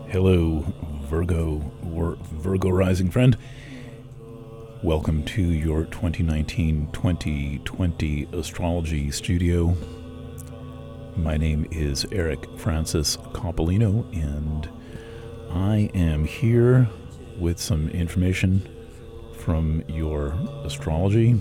Hello, Virgo or Virgo rising friend. Welcome to your 2019-2020 astrology studio. My name is Eric Francis Coppolino, and I am here with some information from your astrology.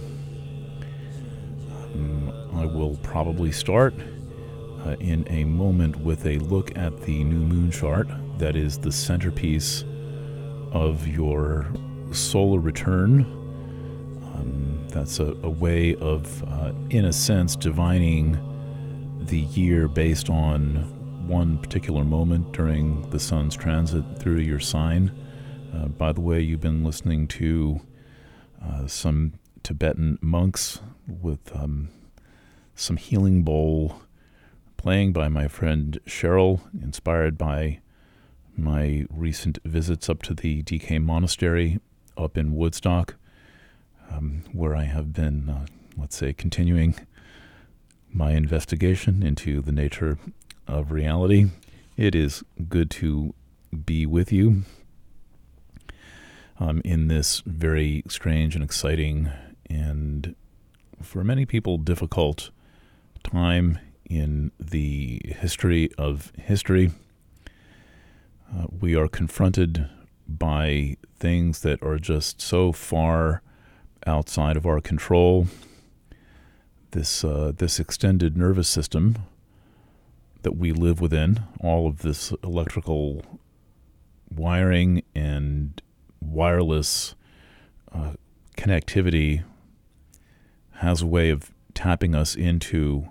I will probably start in a moment with a look at the new moon chart. That is the centerpiece of your solar return. That's a way of, in a sense, divining the year based on one particular moment during the sun's transit through your sign. By the way, you've been listening to some Tibetan monks with some healing bowl playing by my friend Cheryl, inspired by my recent visits up to the DK Monastery up in Woodstock, where I have been, continuing my investigation into the nature of reality. It is good to be with you in this very strange and exciting and, for many people, difficult time in the history of history. We are confronted by things that are just so far outside of our control. This extended nervous system that we live within, all of this electrical wiring and wireless connectivity has a way of tapping us into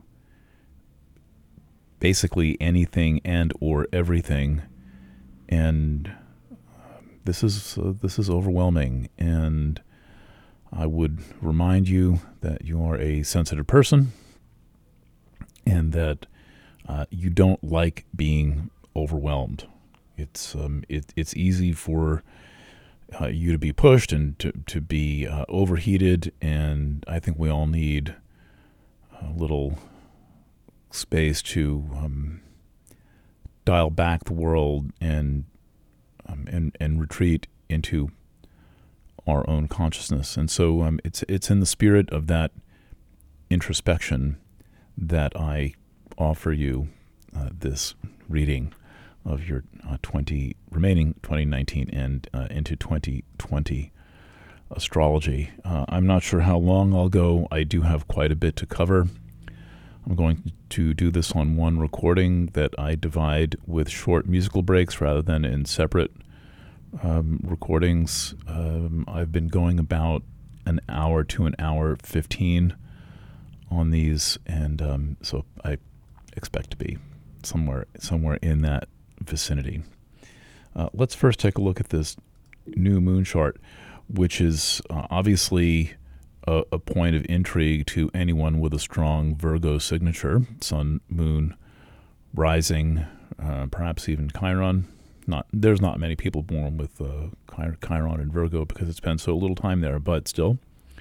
basically anything and or everything. And this is overwhelming, and I would remind you that you are a sensitive person and that you don't like being overwhelmed. It's easy for you to be pushed and to be overheated, and I think we all need a little space to dial back the world and retreat into our own consciousness. And so it's in the spirit of that introspection that I offer you this reading of your remaining 2019 and into 2020 astrology. I'm not sure how long I'll go. I do have quite a bit to cover. I'm going to do this on one recording that I divide with short musical breaks rather than in separate recordings. I've been going about an hour to an hour 15 on these, and so I expect to be somewhere in that vicinity. Let's first take a look at this new moon chart, which is obviously a point of intrigue to anyone with a strong Virgo signature, sun, moon, rising, perhaps even Chiron. There's not many people born with Chiron and Virgo because it's spent so little time there, but still.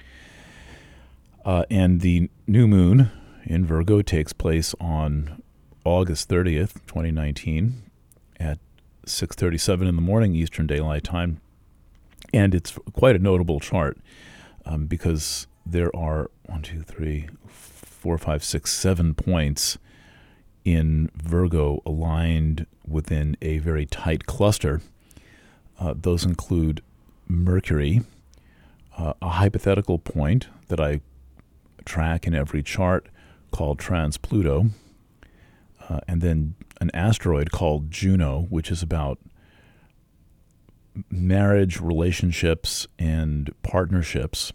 And the new moon in Virgo takes place on August 30th, 2019 at 6:37 in the morning Eastern Daylight Time. And it's quite a notable chart. Because there are 7 points in Virgo aligned within a very tight cluster. Those include Mercury, a hypothetical point that I track in every chart called Trans-Pluto, and then an asteroid called Juno, which is about marriage, relationships, and partnerships.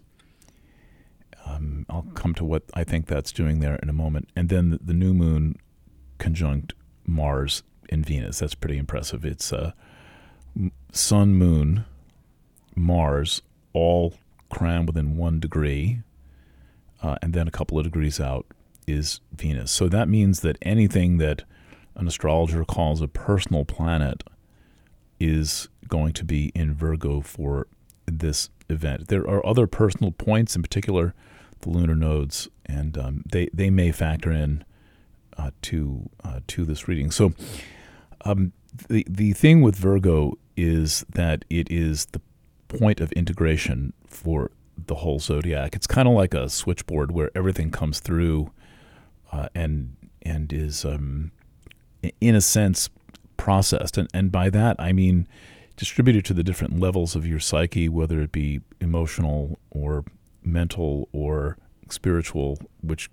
I'll come to what I think that's doing there in a moment. And then the new moon conjunct Mars in Venus. That's pretty impressive. It's Sun, Moon, Mars, all crammed within 1 degree, and then a couple of degrees out is Venus. So that means that anything that an astrologer calls a personal planet is going to be in Virgo for this event. There are other personal points, in particular the lunar nodes, and they may factor in to this reading. So The thing with Virgo is that it is the point of integration for the whole zodiac. It's kind of like a switchboard where everything comes through and is, in a sense, processed. And by that, I mean distributed to the different levels of your psyche, whether it be emotional or mental or spiritual, which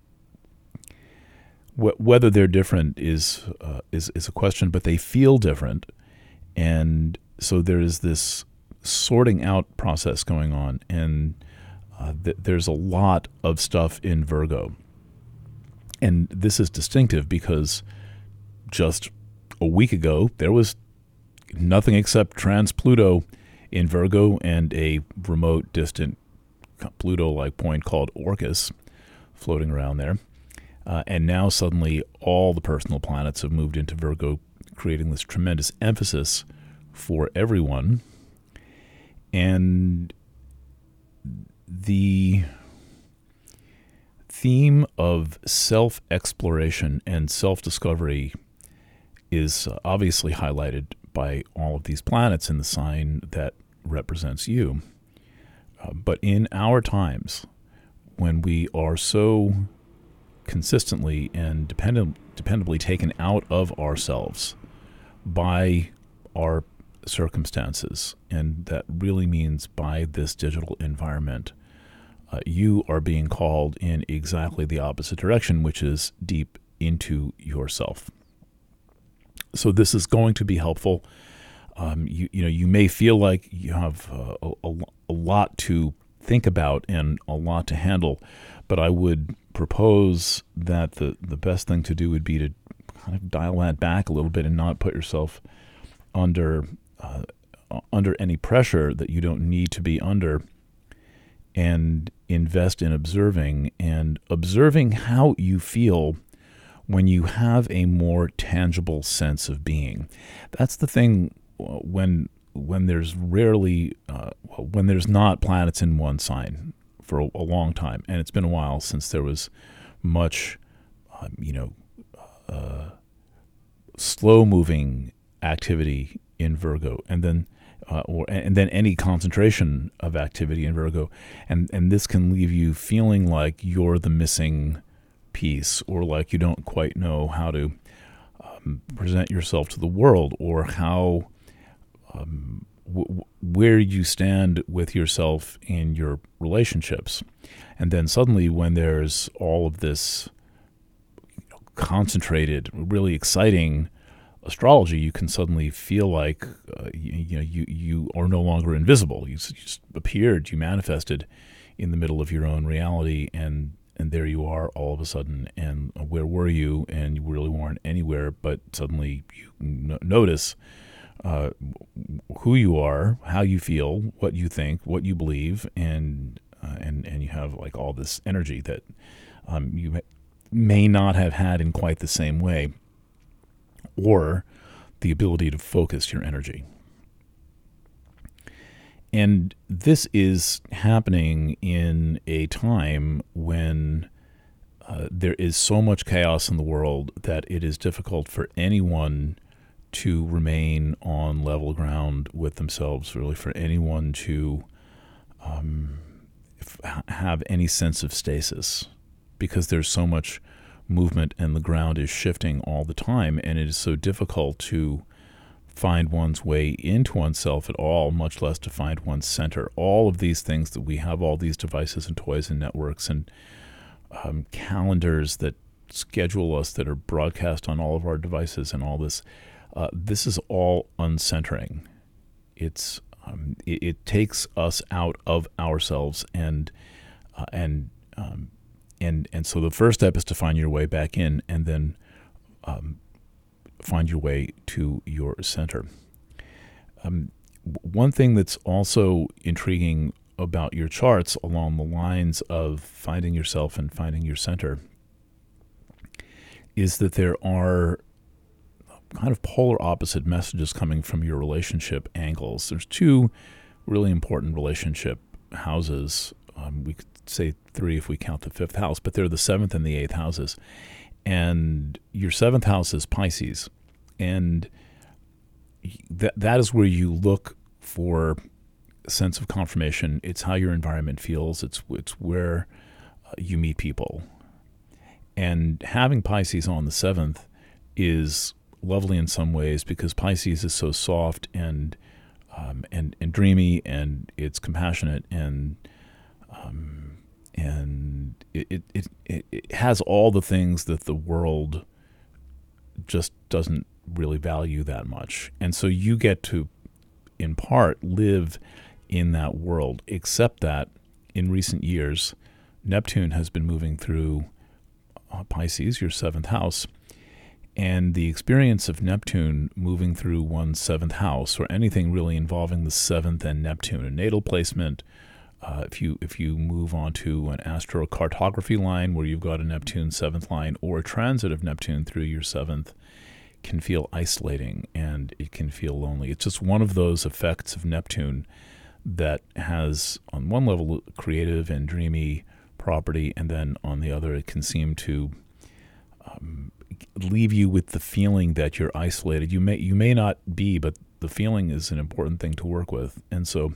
whether they're different is a question, but they feel different. And so there is this sorting out process going on, and there's a lot of stuff in Virgo. And this is distinctive because just a week ago, there was nothing except trans-Pluto in Virgo and a remote, distant Pluto-like point called Orcus floating around there. And now suddenly all the personal planets have moved into Virgo, creating this tremendous emphasis for everyone. And the theme of self-exploration and self-discovery is obviously highlighted by all of these planets in the sign that represents you. But in our times, when we are so consistently and dependably taken out of ourselves by our circumstances, and that really means by this digital environment, you are being called in exactly the opposite direction, which is deep into yourself. So this is going to be helpful. You may feel like you have a lot to think about and a lot to handle, but I would propose that the best thing to do would be to kind of dial that back a little bit and not put yourself under any pressure that you don't need to be under, and invest in observing how you feel when you have a more tangible sense of being. That's the thing when there's when there's not planets in one sign for a long time, and it's been a while since there was much, slow-moving activity in Virgo, and then any concentration of activity in Virgo, and this can leave you feeling like you're the missing piece, or like you don't quite know how to present yourself to the world, or how where you stand with yourself in your relationships. And then suddenly, when there's all of this concentrated, really exciting astrology, you can suddenly feel like you are no longer invisible. You just appeared, you manifested in the middle of your own reality, and there you are all of a sudden. And where were you? And you really weren't anywhere, but suddenly you notice who you are, how you feel, what you think, what you believe, and you have like all this energy that you may not have had in quite the same way, or the ability to focus your energy. And this is happening in a time when there is so much chaos in the world that it is difficult for anyone to remain on level ground with themselves, really for anyone to have any sense of stasis, because there's so much movement and the ground is shifting all the time, and it is so difficult to find one's way into oneself at all, much less to find one's center. All of these things that we have, all these devices and toys and networks and calendars that schedule us, that are broadcast on all of our devices, and all this, this is all uncentering. It takes us out of ourselves, and so the first step is to find your way back in, and then find your way to your center. One thing that's also intriguing about your charts along the lines of finding yourself and finding your center is that there are kind of polar opposite messages coming from your relationship angles. There's two really important relationship houses. We could say three if we count the fifth house, but they're the seventh and the eighth houses. And your seventh house is Pisces. And that is where you look for a sense of confirmation. It's how your environment feels. It's where you meet people. And having Pisces on the 7th is lovely in some ways because Pisces is so soft and dreamy, and it's compassionate, and it has all the things that the world just doesn't really value that much. And so you get to, in part, live in that world, except that in recent years, Neptune has been moving through Pisces, your 7th house, and the experience of Neptune moving through one's 7th house, or anything really involving the 7th and Neptune, a natal placement, if you move onto an astrocartography line where you've got a Neptune 7th line, or a transit of Neptune through your 7th, can feel isolating and it can feel lonely. It's just one of those effects of Neptune that has, on one level, creative and dreamy property, and then on the other, it can seem to leave you with the feeling that you're isolated. You may not be, but the feeling is an important thing to work with. And so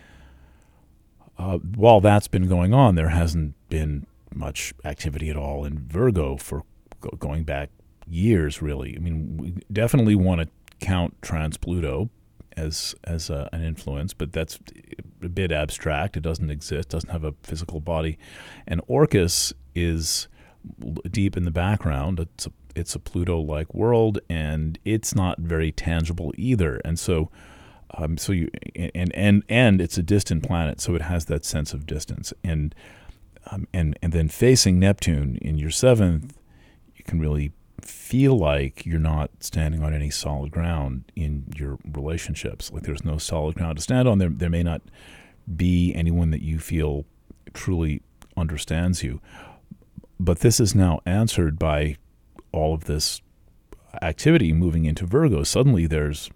while that's been going on, there hasn't been much activity at all in Virgo for going back years, really. I mean, we definitely want to count Trans-Pluto as an influence, but that's a bit abstract. It doesn't exist, doesn't have a physical body. And Orcus is deep in the background. It's a Pluto-like world, and it's not very tangible either. And so, and it's a distant planet, so it has that sense of distance. And then facing Neptune in your 7th, you can really feel like you're not standing on any solid ground in your relationships. Like there's no solid ground to stand on. There may not be anyone that you feel truly understands you. But this is now answered by all of this activity moving into Virgo. Suddenly there's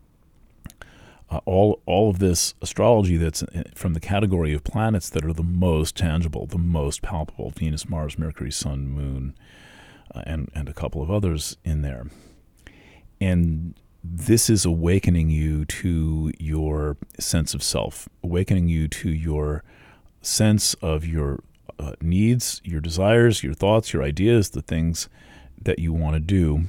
all of this astrology that's from the category of planets that are the most tangible, the most palpable: Venus, Mars, Mercury, Sun, Moon, and a couple of others in there. And this is awakening you to your sense of self, awakening you to your sense of your needs, your desires, your thoughts, your ideas, the things that you want to do,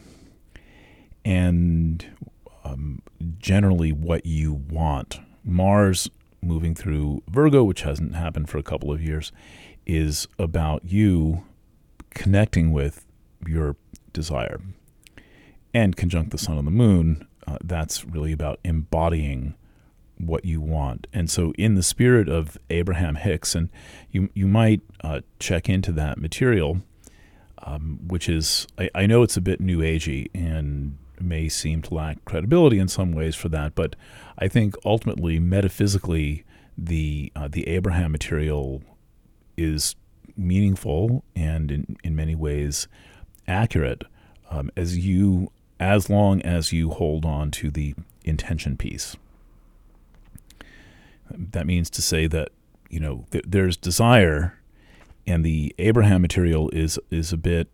and generally what you want. Mars moving through Virgo, which hasn't happened for a couple of years, is about you connecting with your desire. And conjunct the Sun and the Moon, that's really about embodying what you want. And so in the spirit of Abraham Hicks, and you might check into that material, which is, I know it's a bit new agey and may seem to lack credibility in some ways for that, but I think ultimately, metaphysically, the Abraham material is meaningful and in many ways accurate, as long as you hold on to the intention piece. That means to say that, there's desire, and the Abraham material is a bit,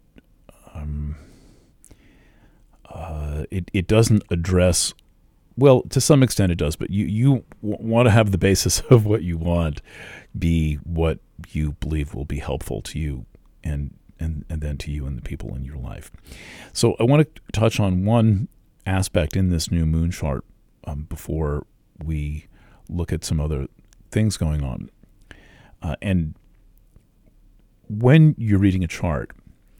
it doesn't address, well, to some extent it does, but you want to have the basis of what you want be what you believe will be helpful to you and then to you and the people in your life. So I want to touch on one aspect in this new moon chart before we look at some other things going on. And when you're reading a chart,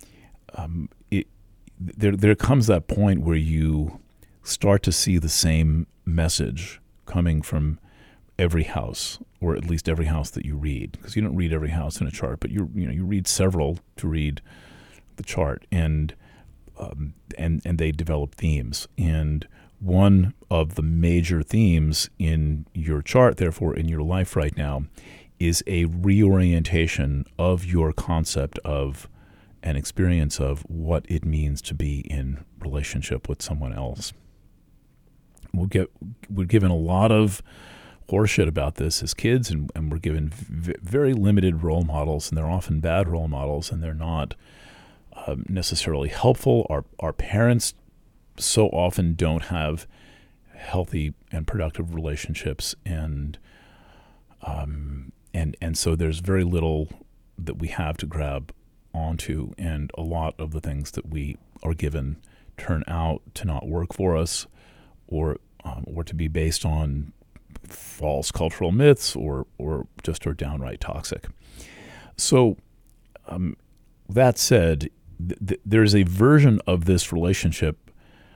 there comes that point where you start to see the same message coming from every house, or at least every house that you read, because you don't read every house in a chart, but you read several to read the chart, and they develop themes. And one of the major themes in your chart, therefore in your life right now, is a reorientation of your concept of an experience of what it means to be in relationship with someone else. We're given a lot of horseshit about this as kids, and we're given very limited role models, and they're often bad role models, and they're not necessarily helpful. Our parents so often don't have healthy and productive relationships, and so there's very little that we have to grab onto, and a lot of the things that we are given turn out to not work for us, or to be based on false cultural myths, or just are downright toxic. So that said, there's a version of this relationship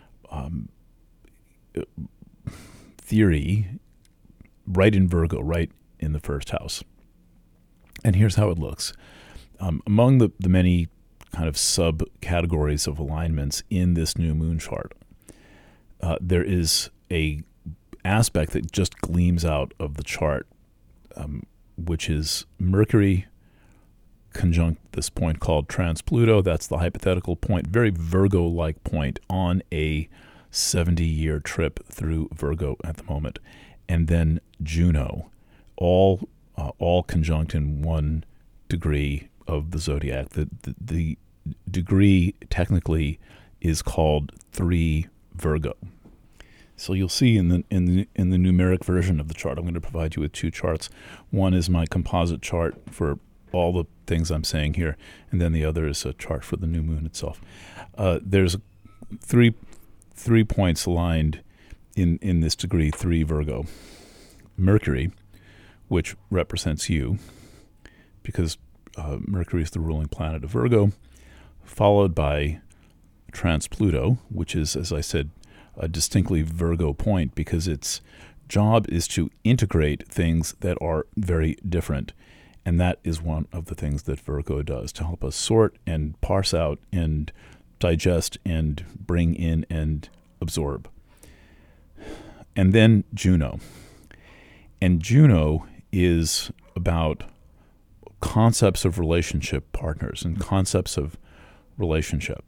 theory right in Virgo, right in the first house. And here's how it looks. Among the many kind of subcategories of alignments in this new moon chart, there is a aspect that just gleams out of the chart, which is Mercury conjunct this point called trans-Pluto. That's the hypothetical point, very Virgo-like point on a 70-year trip through Virgo at the moment. And then Juno, all conjunct in 1 degree of the zodiac. The degree technically is called 3 Virgo. So you'll see in the numeric version of the chart, I'm going to provide you with 2 charts. One is my composite chart for all the things I'm saying here, and then the other is a chart for the new moon itself. There's three points aligned in this degree 3 Virgo. Mercury, which represents you, because Mercury is the ruling planet of Virgo, followed by trans-Pluto, which is, as I said, a distinctly Virgo point, because its job is to integrate things that are very different. And that is one of the things that Virgo does, to help us sort and parse out and digest and bring in and absorb. And then Juno. And Juno is about concepts of relationship partners and concepts of relationship.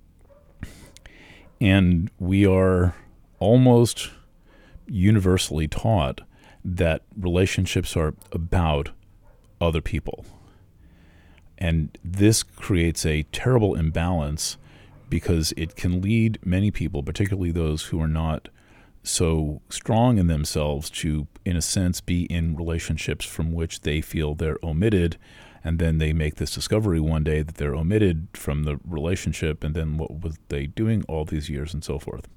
And we are almost universally taught that relationships are about other people. And this creates a terrible imbalance, because it can lead many people, particularly those who are not so strong in themselves, to, in a sense, be in relationships from which they feel they're omitted. And then they make this discovery one day that they're omitted from the relationship, and then what was they doing all these years, and so forth.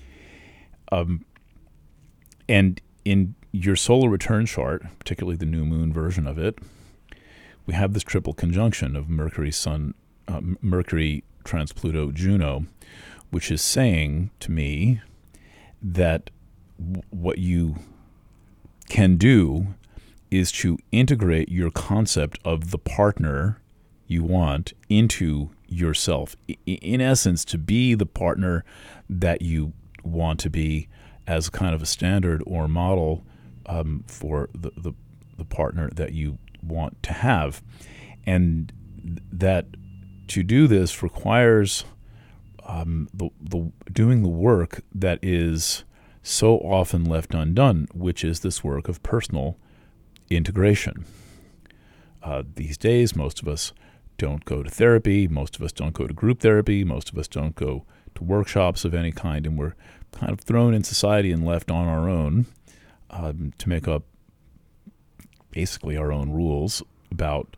And in your solar return chart, particularly the new moon version of it, we have this triple conjunction of Mercury, trans-Pluto, Juno, which is saying to me that what you can do is to integrate your concept of the partner you want into yourself. In essence, to be the partner that you want to be, as kind of a standard or model for the partner that you want to have. And that to do this requires doing the work that is so often left undone, which is this work of personal integration. These days, most of us don't go to therapy. Most of us don't go to group therapy. Most of us don't go to workshops of any kind, and we're kind of thrown in society and left on our own to make up basically our own rules about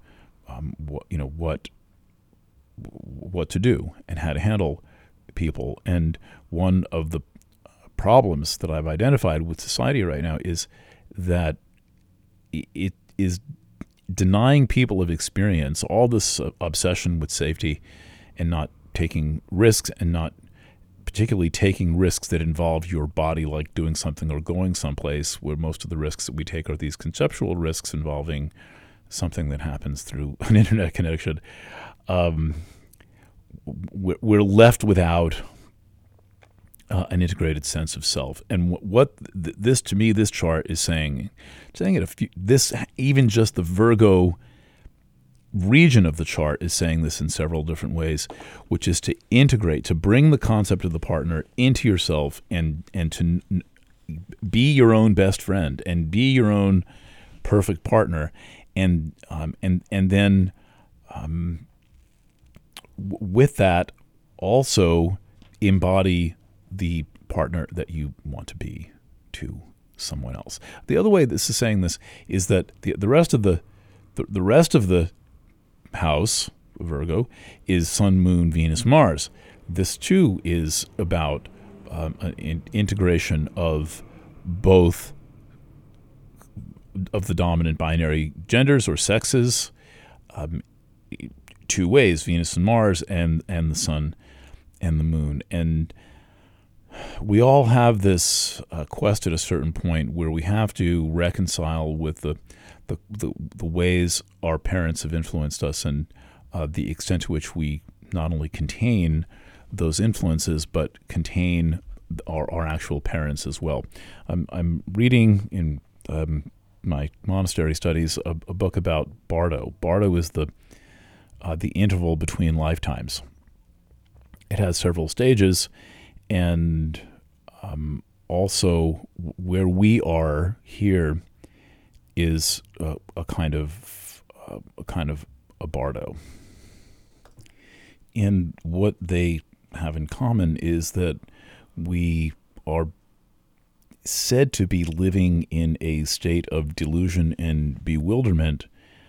what to do and how to handle people. And one of the problems that I've identified with society right now is that it is denying people of experience. All this obsession with safety and not taking risks, and not particularly taking risks that involve your body, like doing something or going someplace, where most of the risks that we take are these conceptual risks involving something that happens through an internet connection. We're left without an integrated sense of self. And this to me, this chart is saying it even just the Virgo region of the chart is saying this in several different ways, which is to integrate, to bring the concept of the partner into yourself, and to be your own best friend and be your own perfect partner, and then with that also embody the partner that you want to be to someone else. The other way this is saying this is that the rest of the house, Virgo, is Sun, Moon, Venus, Mars. This too is about an integration of both of the dominant binary genders or sexes, two ways, Venus and Mars, and the Sun and the Moon. And we all have this quest at a certain point where we have to reconcile with the ways our parents have influenced us, and the extent to which we not only contain those influences but contain our actual parents as well. I'm reading in my monastery studies a book about Bardo. Bardo is the interval between lifetimes. It has several stages, and also where we are here is a kind of a Bardo. And what they have in common is that we are said to be living in a state of delusion and bewilderment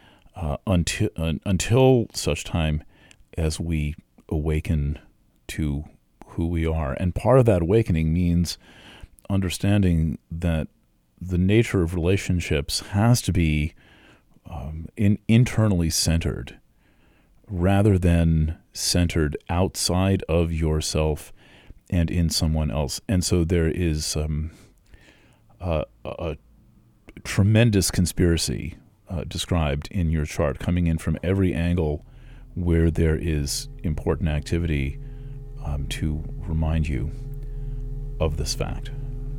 until such time as we awaken to who we are. And part of that awakening means understanding that the nature of relationships has to be internally centered rather than centered outside of yourself and in someone else. And so there is a tremendous conspiracy described in your chart coming in from every angle where there is important activity to remind you of this fact.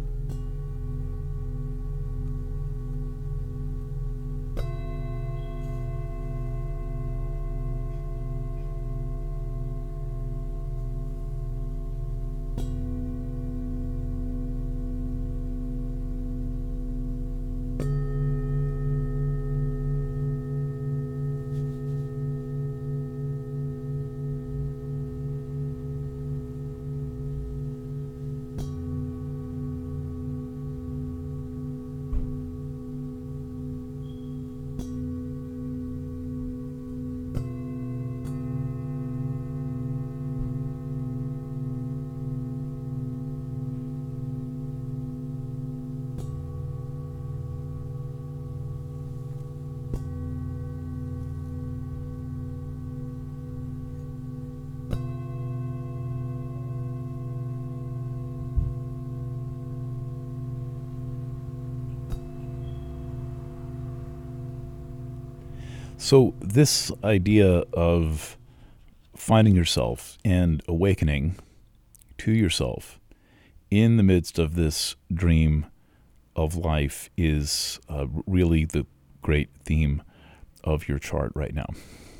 So this idea of finding yourself and awakening to yourself in the midst of this dream of life is really the great theme of your chart right now.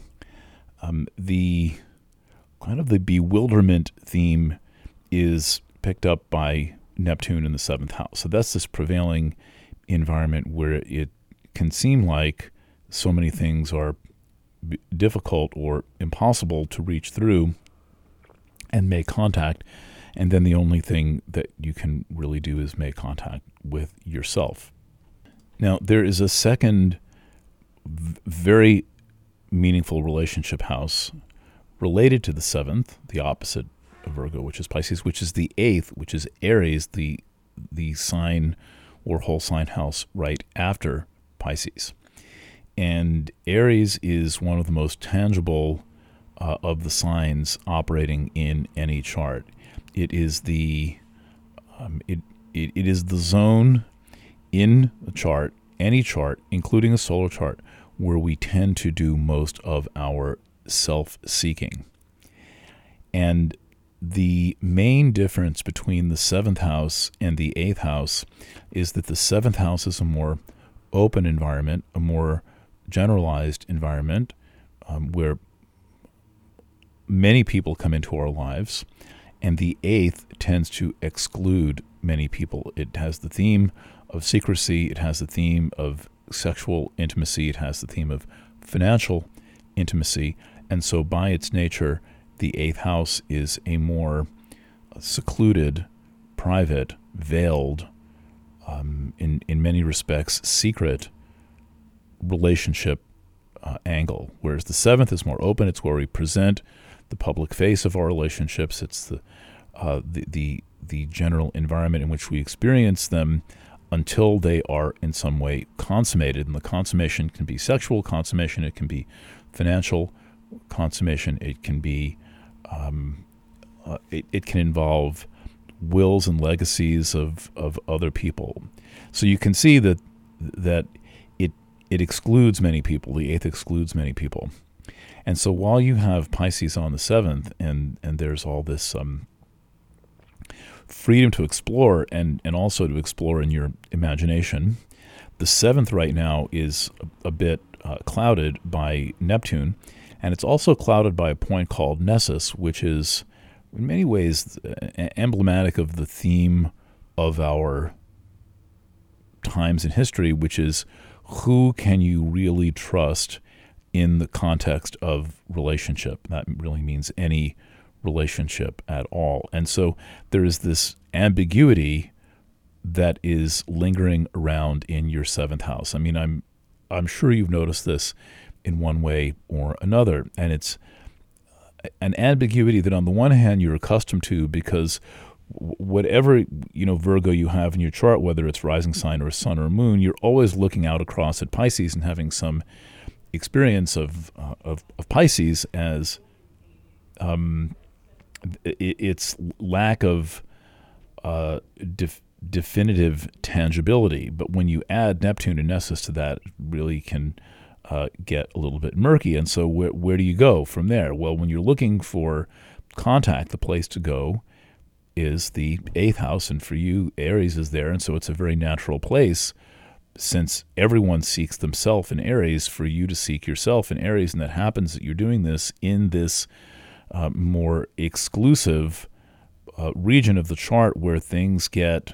The kind of the bewilderment theme is picked up by Neptune in the 7th house. So that's this prevailing environment where it can seem like so many things are difficult or impossible to reach through and make contact, and then the only thing that you can really do is make contact with yourself. Now, there is a second very meaningful relationship house related to the 7th, the opposite of Virgo, which is Pisces, which is the 8th, which is Aries, the sign or whole sign house right after Pisces. And Aries is one of the most tangible of the signs operating in any chart. It is the it is the zone in a chart, any chart, including a solar chart, where we tend to do most of our self-seeking. And the main difference between the 7th house and the 8th house is that the 7th house is a more open environment, a more generalized environment where many people come into our lives, and the 8th tends to exclude many people. It has the theme of secrecy, it has the theme of sexual intimacy, it has the theme of financial intimacy, and so by its nature, the 8th house is a more secluded private, veiled, in many respects, secret relationship angle. Whereas the seventh is more open. It's where we present the public face of our relationships. It's the general environment in which we experience them until they are in some way consummated. And the consummation can be sexual consummation. It can be financial consummation. It can be it can involve wills and legacies of other people. So you can see that it excludes many people. The eighth excludes many people. And so while you have Pisces on the seventh, and there's all this freedom to explore and also to explore in your imagination, the seventh right now is a bit clouded by Neptune, and it's also clouded by a point called Nessus, which is in many ways emblematic of the theme of our times in history, which is who can you really trust in the context of relationship. That really means any relationship at all. And so there is this ambiguity that is lingering around in your seventh house. I mean, I'm sure you've noticed this in one way or another, and it's an ambiguity that on the one hand you're accustomed to because whatever Virgo you have in your chart, whether it's rising sign or a sun or a moon, you're always looking out across at Pisces and having some experience of Pisces as its lack of definitive tangibility. But when you add Neptune and Nessus to that, it really can get a little bit murky. And so where do you go from there? Well, when you're looking for contact, the place to go is the eighth house, and for you, Aries is there, and so it's a very natural place, since everyone seeks themselves in Aries, for you to seek yourself in Aries, and that happens that you're doing this in this more exclusive region of the chart where things get,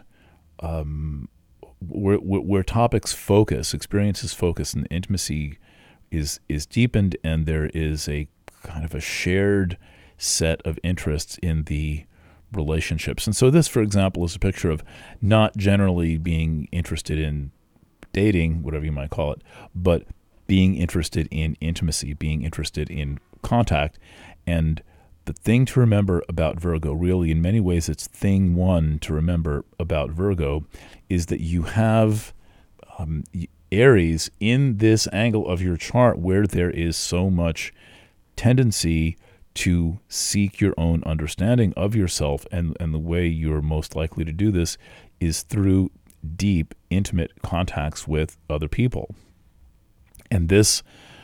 where topics focus, experiences focus, and intimacy is deepened, and there is a kind of a shared set of interests in the relationships. And so this, for example, is a picture of not generally being interested in dating, whatever you might call it, but being interested in intimacy, being interested in contact. And the thing to remember about Virgo, really, in many ways, it's thing one to remember about Virgo, is that you have Aries in this angle of your chart where there is so much tendency to seek your own understanding of yourself, and the way you're most likely to do this is through deep, intimate contacts with other people. And this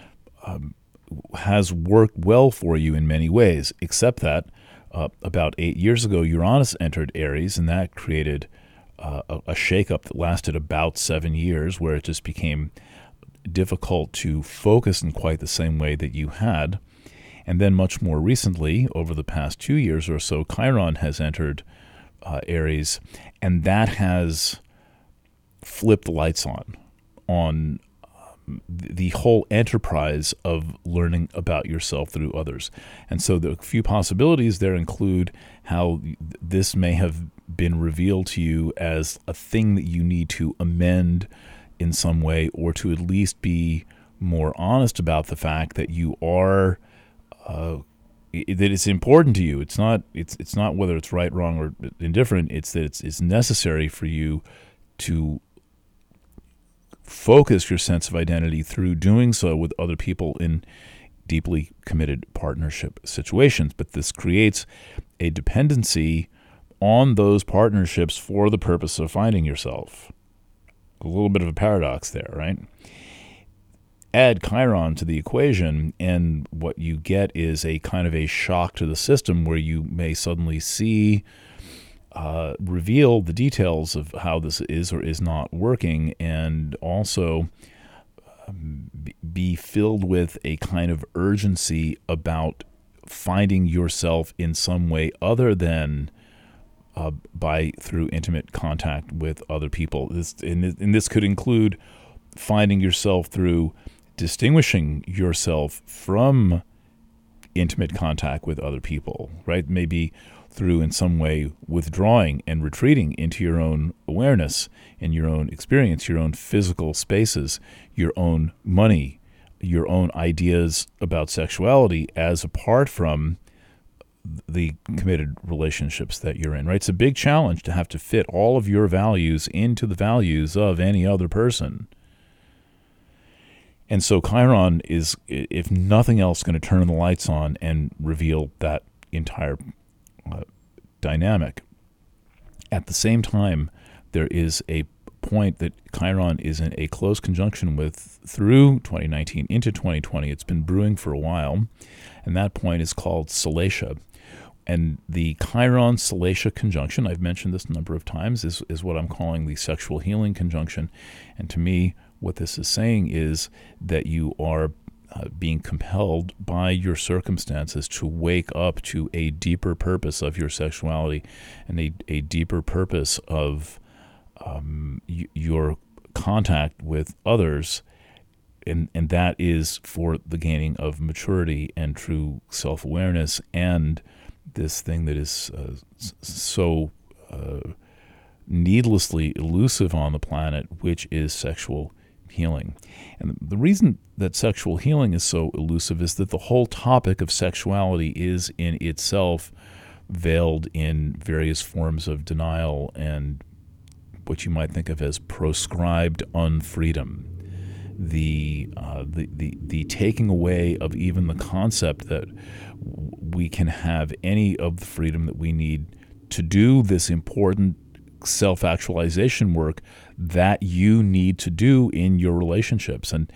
has worked well for you in many ways, except that about 8 years ago, Uranus entered Aries, and that created a shakeup that lasted about 7 years, where it just became difficult to focus in quite the same way that you had. And then much more recently, over the past 2 years or so, Chiron has entered Aries, and that has flipped the lights on the whole enterprise of learning about yourself through others. And so the few possibilities there include how this may have been revealed to you as a thing that you need to amend in some way, or to at least be more honest about the fact that you are that it's important to you. It's not whether it's right, wrong, or indifferent. It's that it's necessary for you to focus your sense of identity through doing so with other people in deeply committed partnership situations. But this creates a dependency on those partnerships for the purpose of finding yourself. A little bit of a paradox there, right? Add Chiron to the equation, and what you get is a kind of a shock to the system where you may suddenly see, reveal the details of how this is or is not working, and also be filled with a kind of urgency about finding yourself in some way other than through intimate contact with other people. This could include finding yourself through distinguishing yourself from intimate contact with other people, right? Maybe through in some way withdrawing and retreating into your own awareness and your own experience, your own physical spaces, your own money, your own ideas about sexuality, as apart from the committed relationships that you're in, right? It's a big challenge to have to fit all of your values into the values of any other person. And so Chiron is, if nothing else, going to turn the lights on and reveal that entire dynamic. At the same time, there is a point that Chiron is in a close conjunction with through 2019 into 2020. It's been brewing for a while, and that point is called Salacia. And the Chiron-Salacia conjunction, I've mentioned this a number of times, is what I'm calling the sexual healing conjunction. And to me, what this is saying is that you are being compelled by your circumstances to wake up to a deeper purpose of your sexuality and a deeper purpose of your contact with others, and that is for the gaining of maturity and true self-awareness and this thing that is so needlessly elusive on the planet, which is sexual healing. And the reason that sexual healing is so elusive is that the whole topic of sexuality is in itself veiled in various forms of denial and what you might think of as proscribed unfreedom. The taking away of even the concept that we can have any of the freedom that we need to do this important self-actualization work that you need to do in your relationships. And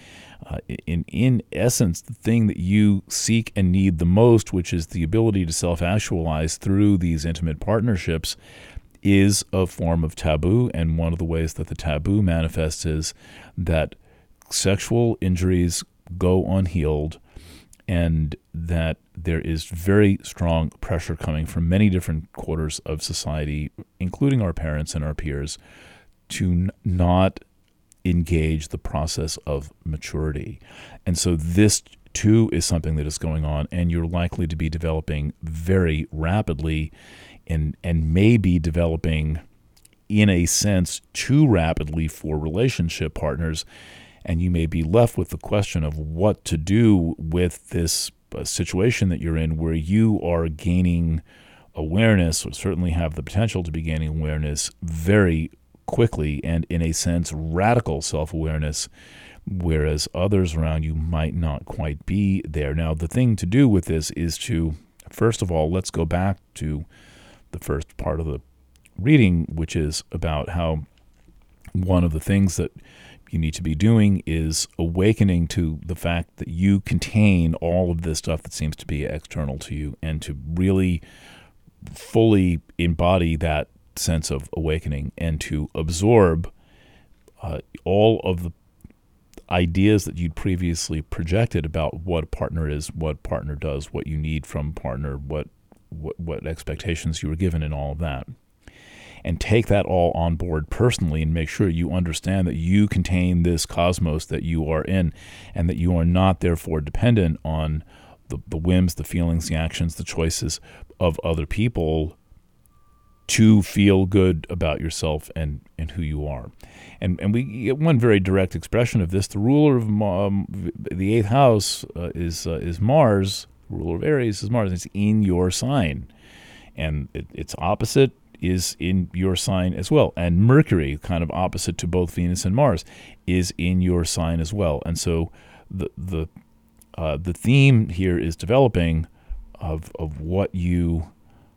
in essence, the thing that you seek and need the most, which is the ability to self-actualize through these intimate partnerships, is a form of taboo. And one of the ways that the taboo manifests is that sexual injuries go unhealed, and that there is very strong pressure coming from many different quarters of society, including our parents and our peers, to not engage the process of maturity. And so this too is something that is going on, and you're likely to be developing very rapidly and may be developing in a sense too rapidly for relationship partners. And you may be left with the question of what to do with this situation that you're in, where you are gaining awareness, or certainly have the potential to be gaining awareness very quickly, and in a sense radical self-awareness, whereas others around you might not quite be there. Now, the thing to do with this is to, first of all, let's go back to the first part of the reading, which is about how one of the things that you need to be doing is awakening to the fact that you contain all of this stuff that seems to be external to you, and to really fully embody that sense of awakening and to absorb all of the ideas that you'd previously projected about what a partner is, what partner does, what you need from a partner, what expectations you were given, and all of that. And take that all on board personally, and make sure you understand that you contain this cosmos that you are in, and that you are not therefore dependent on the whims, the feelings, the actions, the choices of other people to feel good about yourself and who you are. And we get one very direct expression of this. The ruler of the eighth house is Mars. The ruler of Aries is Mars. It's in your sign. And its opposite is in your sign as well. And Mercury, kind of opposite to both Venus and Mars, is in your sign as well. And so the theme here is developing of what you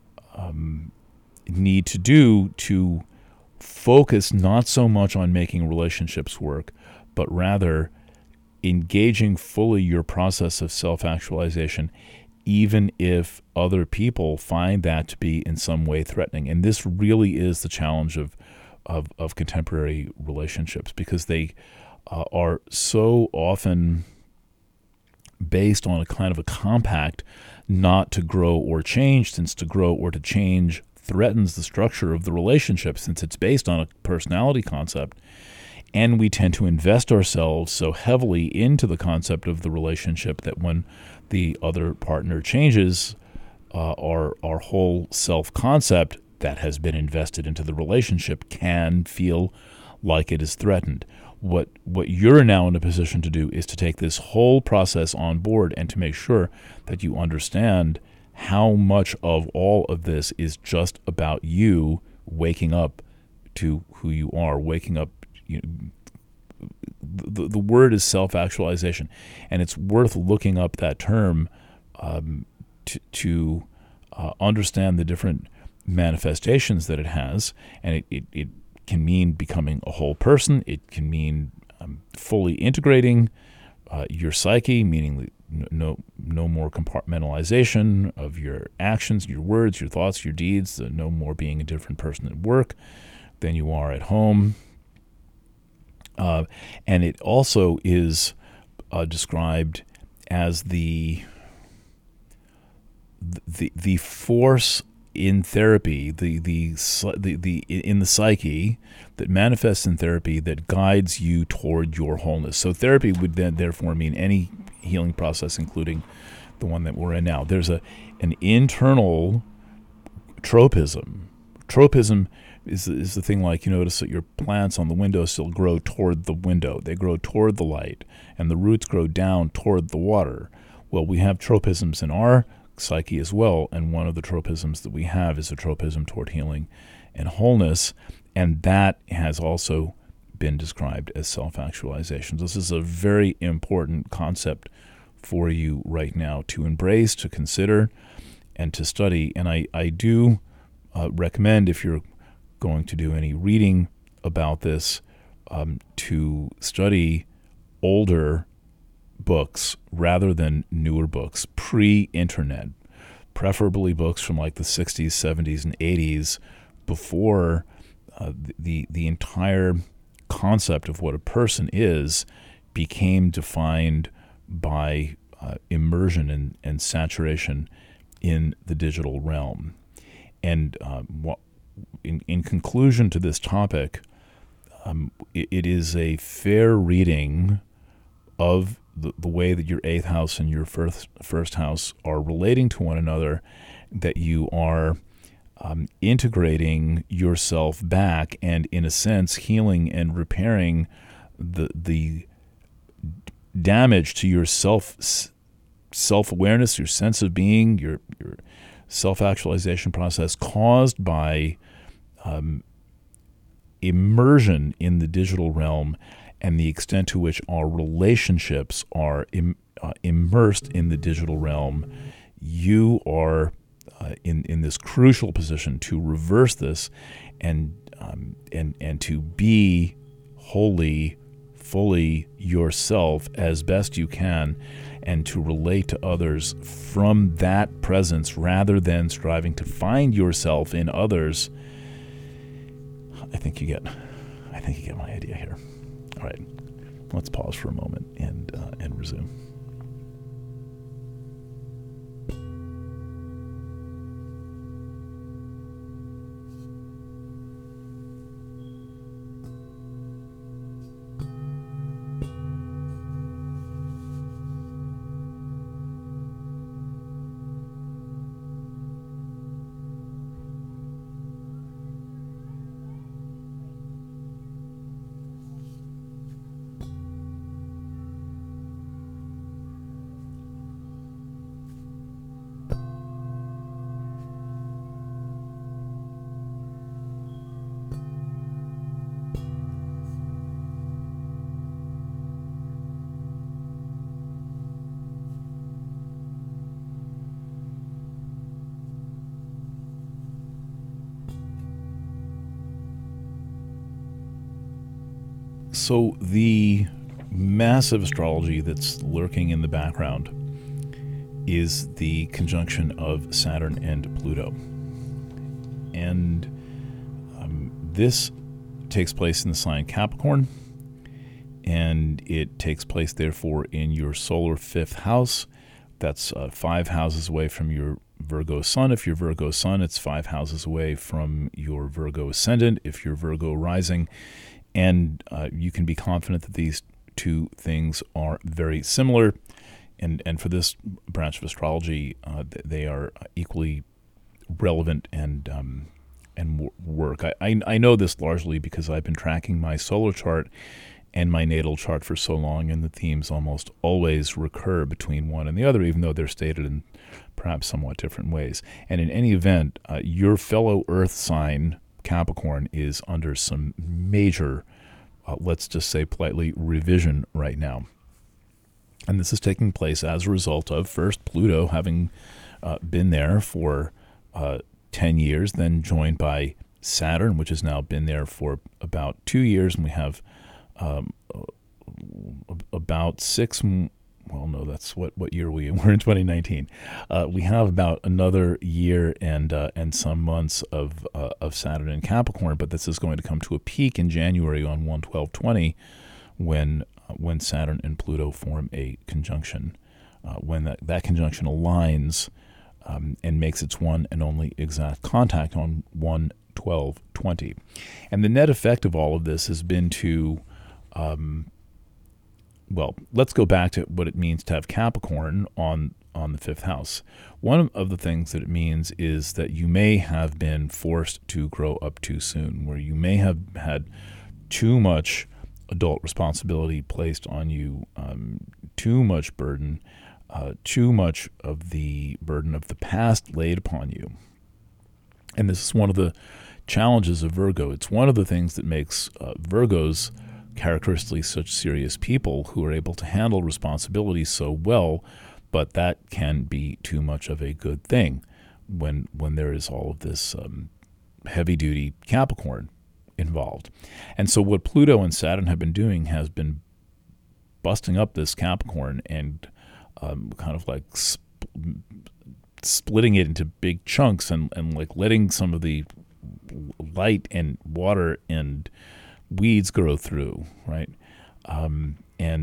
need to do to focus not so much on making relationships work, but rather engaging fully your process of self-actualization, even if other people find that to be in some way threatening. And this really is the challenge of contemporary relationships, because they are so often based on a kind of a compact not to grow or change, since to grow or to change threatens the structure of the relationship, since it's based on a personality concept. And we tend to invest ourselves so heavily into the concept of the relationship that when the other partner changes, our whole self-concept that has been invested into the relationship can feel like it is threatened. What you're now in a position to do is to take this whole process on board and to make sure that you understand how much of all of this is just about you waking up to who you are, waking up. The word is self-actualization, and it's worth looking up that term to understand the different manifestations that it has. And it can mean becoming a whole person. It can mean fully integrating your psyche, meaning no more compartmentalization of your actions, your words, your thoughts, your deeds, no more being a different person at work than you are at home. And it also is described as the force in therapy, the in the psyche that manifests in therapy that guides you toward your wholeness. So therapy would then therefore mean any healing process, including the one that we're in now. There's an internal tropism. Tropism is the thing, like you notice that your plants on the windowsill grow toward the window. They grow toward the light, and the roots grow down toward the water. Well, we have tropisms in our psyche as well, and one of the tropisms that we have is a tropism toward healing and wholeness, and that has also been described as self-actualization. This is a very important concept for you right now to embrace, to consider, and to study. And I do recommend, if you're going to do any reading about this, to study older books rather than newer books, pre-internet, preferably books from like the 60s, 70s, and 80s, before the entire concept of what a person is became defined by immersion and saturation in the digital realm. And in conclusion to this topic, it is a fair reading of the way that your 8th house and your first house are relating to one another, that you are integrating yourself back and, in a sense, healing and repairing the damage to your self-awareness, your sense of being, your self-actualization process caused by immersion in the digital realm, and the extent to which our relationships are immersed in the digital realm. You are in this crucial position to reverse this and to be wholly, fully yourself as best you can, and to relate to others from that presence rather than striving to find yourself in others. I think you get my idea here. All right, let's pause for a moment and resume. So the massive astrology that's lurking in the background is the conjunction of Saturn and Pluto. And this takes place in the sign Capricorn, and it takes place, therefore, in your solar 5th house. That's 5 houses away from your Virgo sun. If you're Virgo sun, it's 5 houses away from your Virgo ascendant if you're Virgo rising. And you can be confident that these two things are very similar and for this branch of astrology, they are equally relevant and work. I know this largely because I've been tracking my solar chart and my natal chart for so long, and the themes almost always recur between one and the other, even though they're stated in perhaps somewhat different ways. And in any event, your fellow Earth sign, Capricorn, is under some major, let's just say politely, revision right now. And this is taking place as a result of, first, Pluto having been there for 10 years, then joined by Saturn, which has now been there for about 2 years, and we have about that's what year we're in 2019. We have about another year and some months of Saturn in Capricorn, but this is going to come to a peak in January on 1/12/20 when Saturn and Pluto form a conjunction. When that conjunction aligns and makes its one and only exact contact on 1/12/20. And the net effect of all of this has been to let's go back to what it means to have Capricorn on the fifth house. One of the things that it means is that you may have been forced to grow up too soon, where you may have had too much adult responsibility placed on you, too much burden, too much of the burden of the past laid upon you. And this is one of the challenges of Virgo. It's one of the things that makes Virgos characteristically such serious people who are able to handle responsibility so well, but that can be too much of a good thing when there is all of this heavy-duty Capricorn involved. And so what Pluto and Saturn have been doing has been busting up this Capricorn and kind of like splitting it into big chunks and like letting some of the light and water and weeds grow through, right? And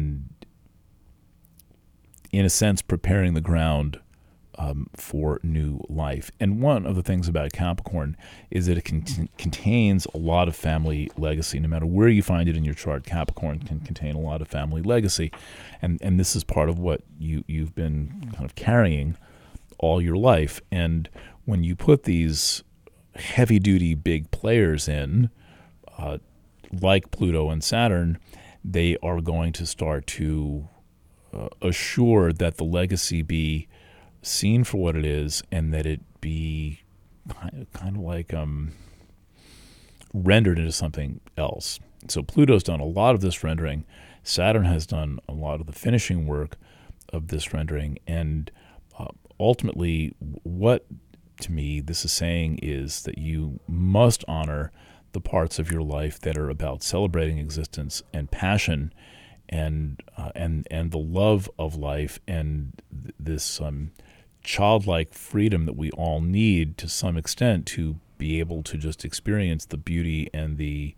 in a sense, preparing the ground for new life. And one of the things about Capricorn is that it contains a lot of family legacy. No matter where you find it in your chart, Capricorn can contain a lot of family legacy. And this is part of what you've been kind of carrying all your life. And when you put these heavy-duty big players in, like Pluto and Saturn, they are going to start to assure that the legacy be seen for what it is and that it be kind of like rendered into something else. So Pluto's done a lot of this rendering. Saturn has done a lot of the finishing work of this rendering. And ultimately, what to me this is saying is that you must honor the parts of your life that are about celebrating existence and passion and the love of life and this childlike freedom that we all need to some extent to be able to just experience the beauty and the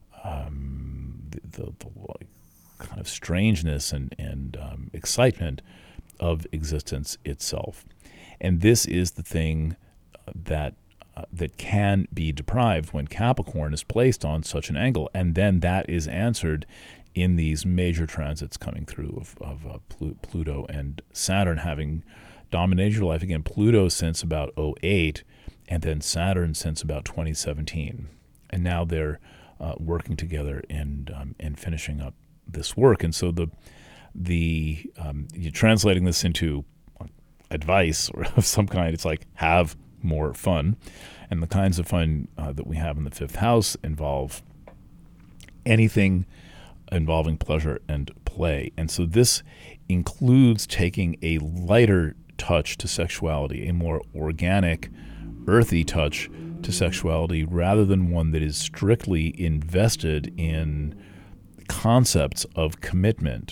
kind of strangeness and excitement of existence itself. And this is the thing that can be deprived when Capricorn is placed on such an angle, and then that is answered in these major transits coming through of Pluto and Saturn having dominated your life. Again, Pluto since about 2008, and then Saturn since about 2017, and now they're working together and finishing up this work. And so you're translating this into advice or of some kind. It's like, have more fun. And the kinds of fun that we have in the fifth house involve anything involving pleasure and play. And so this includes taking a lighter touch to sexuality, a more organic, earthy touch to sexuality, rather than one that is strictly invested in concepts of commitment.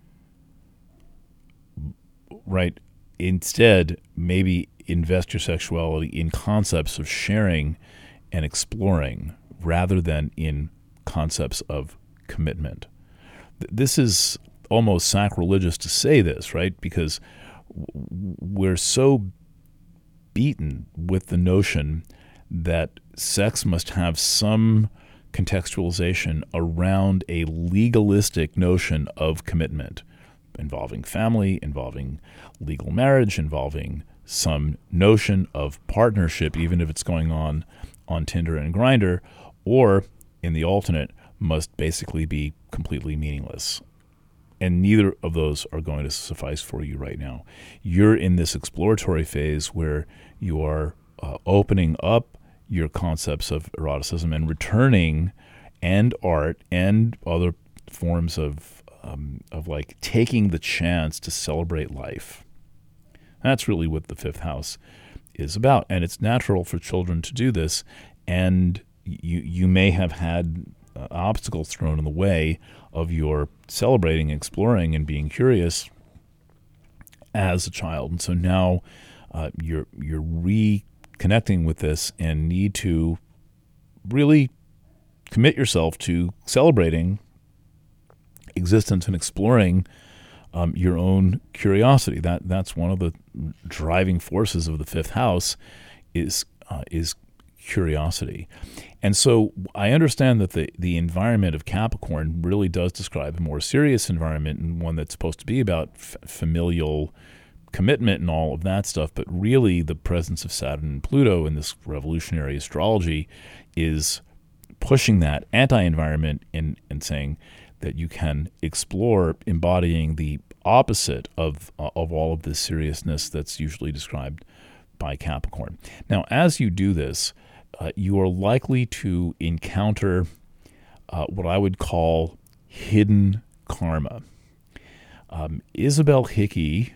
Right? Instead, maybe invest your sexuality in concepts of sharing and exploring rather than in concepts of commitment. This is almost sacrilegious to say this, right? Because we're so beaten with the notion that sex must have some contextualization around a legalistic notion of commitment. involving family, involving legal marriage, involving some notion of partnership, even if it's going on Tinder and Grindr, or in the alternate, must basically be completely meaningless. And neither of those are going to suffice for you right now. You're in this exploratory phase where you are opening up your concepts of eroticism and returning, and art and other forms of like taking the chance to celebrate life. That's really what the fifth house is about. And it's natural for children to do this. And you may have had obstacles thrown in the way of your celebrating, exploring, and being curious as a child. And so now you're reconnecting with this and need to really commit yourself to celebrating existence and exploring your own curiosity. That's one of the driving forces of the fifth house is curiosity. And so I understand that the environment of Capricorn really does describe a more serious environment, and one that's supposed to be about familial commitment and all of that stuff. But really the presence of Saturn and Pluto in this revolutionary astrology is pushing that anti-environment and saying that you can explore embodying the opposite of all of this seriousness that's usually described by Capricorn. Now, as you do this, you are likely to encounter what I would call hidden karma. Isabel Hickey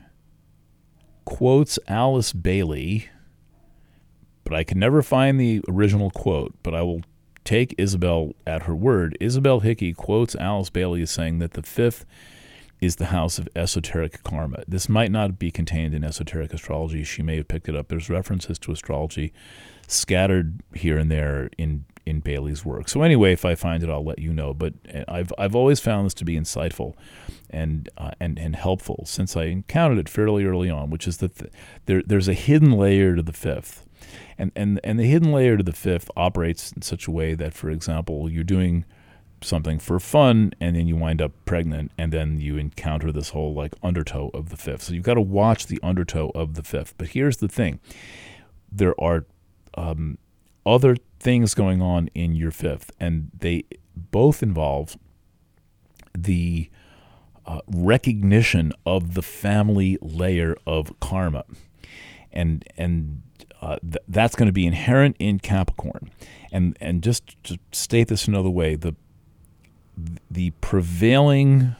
quotes Alice Bailey, but I can never find the original quote, but I will take Isabel at her word. Isabel Hickey quotes Alice Bailey as saying that the fifth is the house of esoteric karma. This might not be contained in esoteric astrology. She may have picked it up. There's references to astrology scattered here and there in Bailey's work. So anyway, if I find it, I'll let you know. But I've always found this to be insightful and helpful since I encountered it fairly early on, which is that there's a hidden layer to the fifth. And the hidden layer to the fifth operates in such a way that, for example, you're doing something for fun and then you wind up pregnant, and then you encounter this whole like undertow of the fifth. So you've got to watch the undertow of the fifth. But here's the thing. There are other things going on in your fifth, and they both involve the recognition of the family layer of karma. And that's going to be inherent in Capricorn. And just to state this another way, the prevailing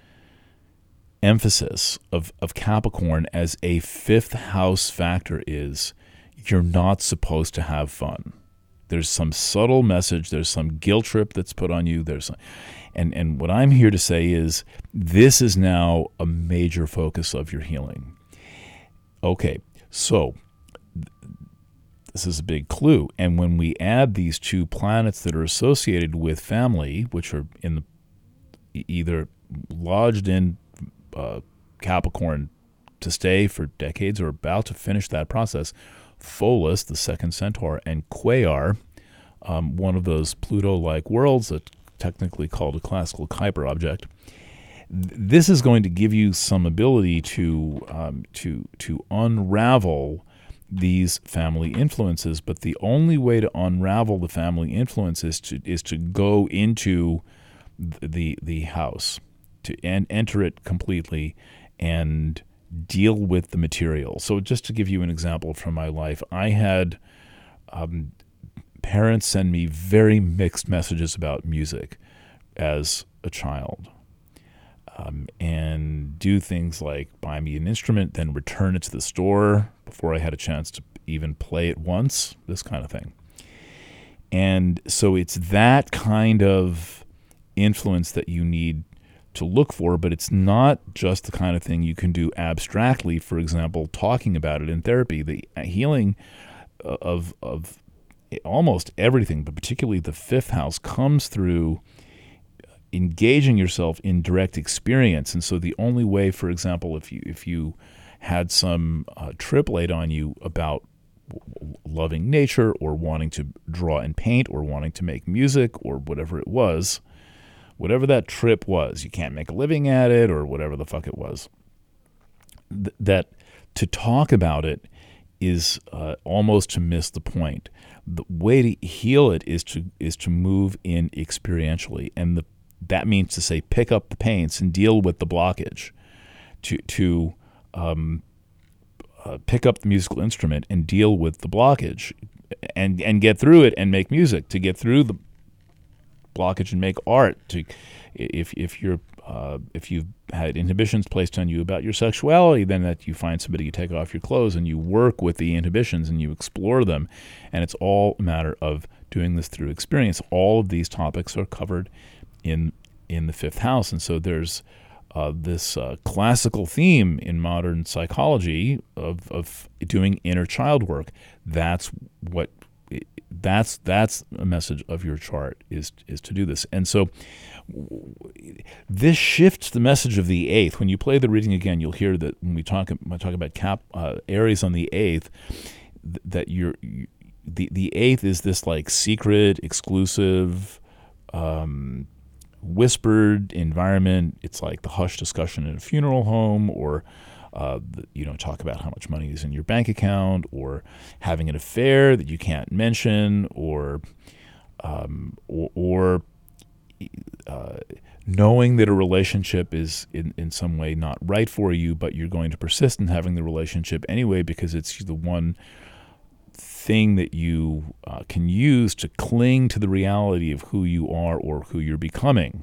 emphasis of Capricorn as a fifth house factor is you're not supposed to have fun. There's some subtle message. There's some guilt trip that's put on you. And what I'm here to say is this is now a major focus of your healing. Okay, so this is a big clue. And when we add these two planets that are associated with family, which are in either lodged in Capricorn to stay for decades or about to finish that process, Pholus, the second centaur, and Quaoar, one of those Pluto-like worlds that's technically called a classical Kuiper object. This is going to give you some ability to unravel these family influences, but the only way to unravel the family influence is to go into the house, to enter it completely and deal with the material. So just to give you an example from my life, I had parents send me very mixed messages about music as a child. And do things like buy me an instrument, then return it to the store before I had a chance to even play it once, this kind of thing. And so it's that kind of influence that you need to look for, but it's not just the kind of thing you can do abstractly, for example, talking about it in therapy. The healing of almost everything, but particularly the fifth house, comes through engaging yourself in direct experience. And so the only way, for example, if you had some trip laid on you about loving nature or wanting to draw and paint or wanting to make music or whatever it was, whatever that trip was, you can't make a living at it or whatever the fuck it was, that to talk about it is almost to miss the point. The way to heal it is to move in experientially, and that means to say pick up the paints and deal with the blockage, to pick up the musical instrument and deal with the blockage, and get through it and make music, to get through the blockage and make art. If you've had inhibitions placed on you about your sexuality, then that you find somebody, you take off your clothes and you work with the inhibitions and you explore them, and it's all a matter of doing this through experience. All of these topics are covered in the fifth house, and so there's this classical theme in modern psychology of doing inner child work. That's a message of your chart, is to do this. And so this shifts the message of the eighth. When you play the reading again, you'll hear that when I talk about Aries on the eighth, that the eighth is this like secret, exclusive, whispered environment. It's like the hushed discussion in a funeral home, or you don't talk about how much money is in your bank account, or having an affair that you can't mention, or knowing that a relationship is in some way not right for you, but you're going to persist in having the relationship anyway because it's the one thing that you can use to cling to the reality of who you are or who you're becoming.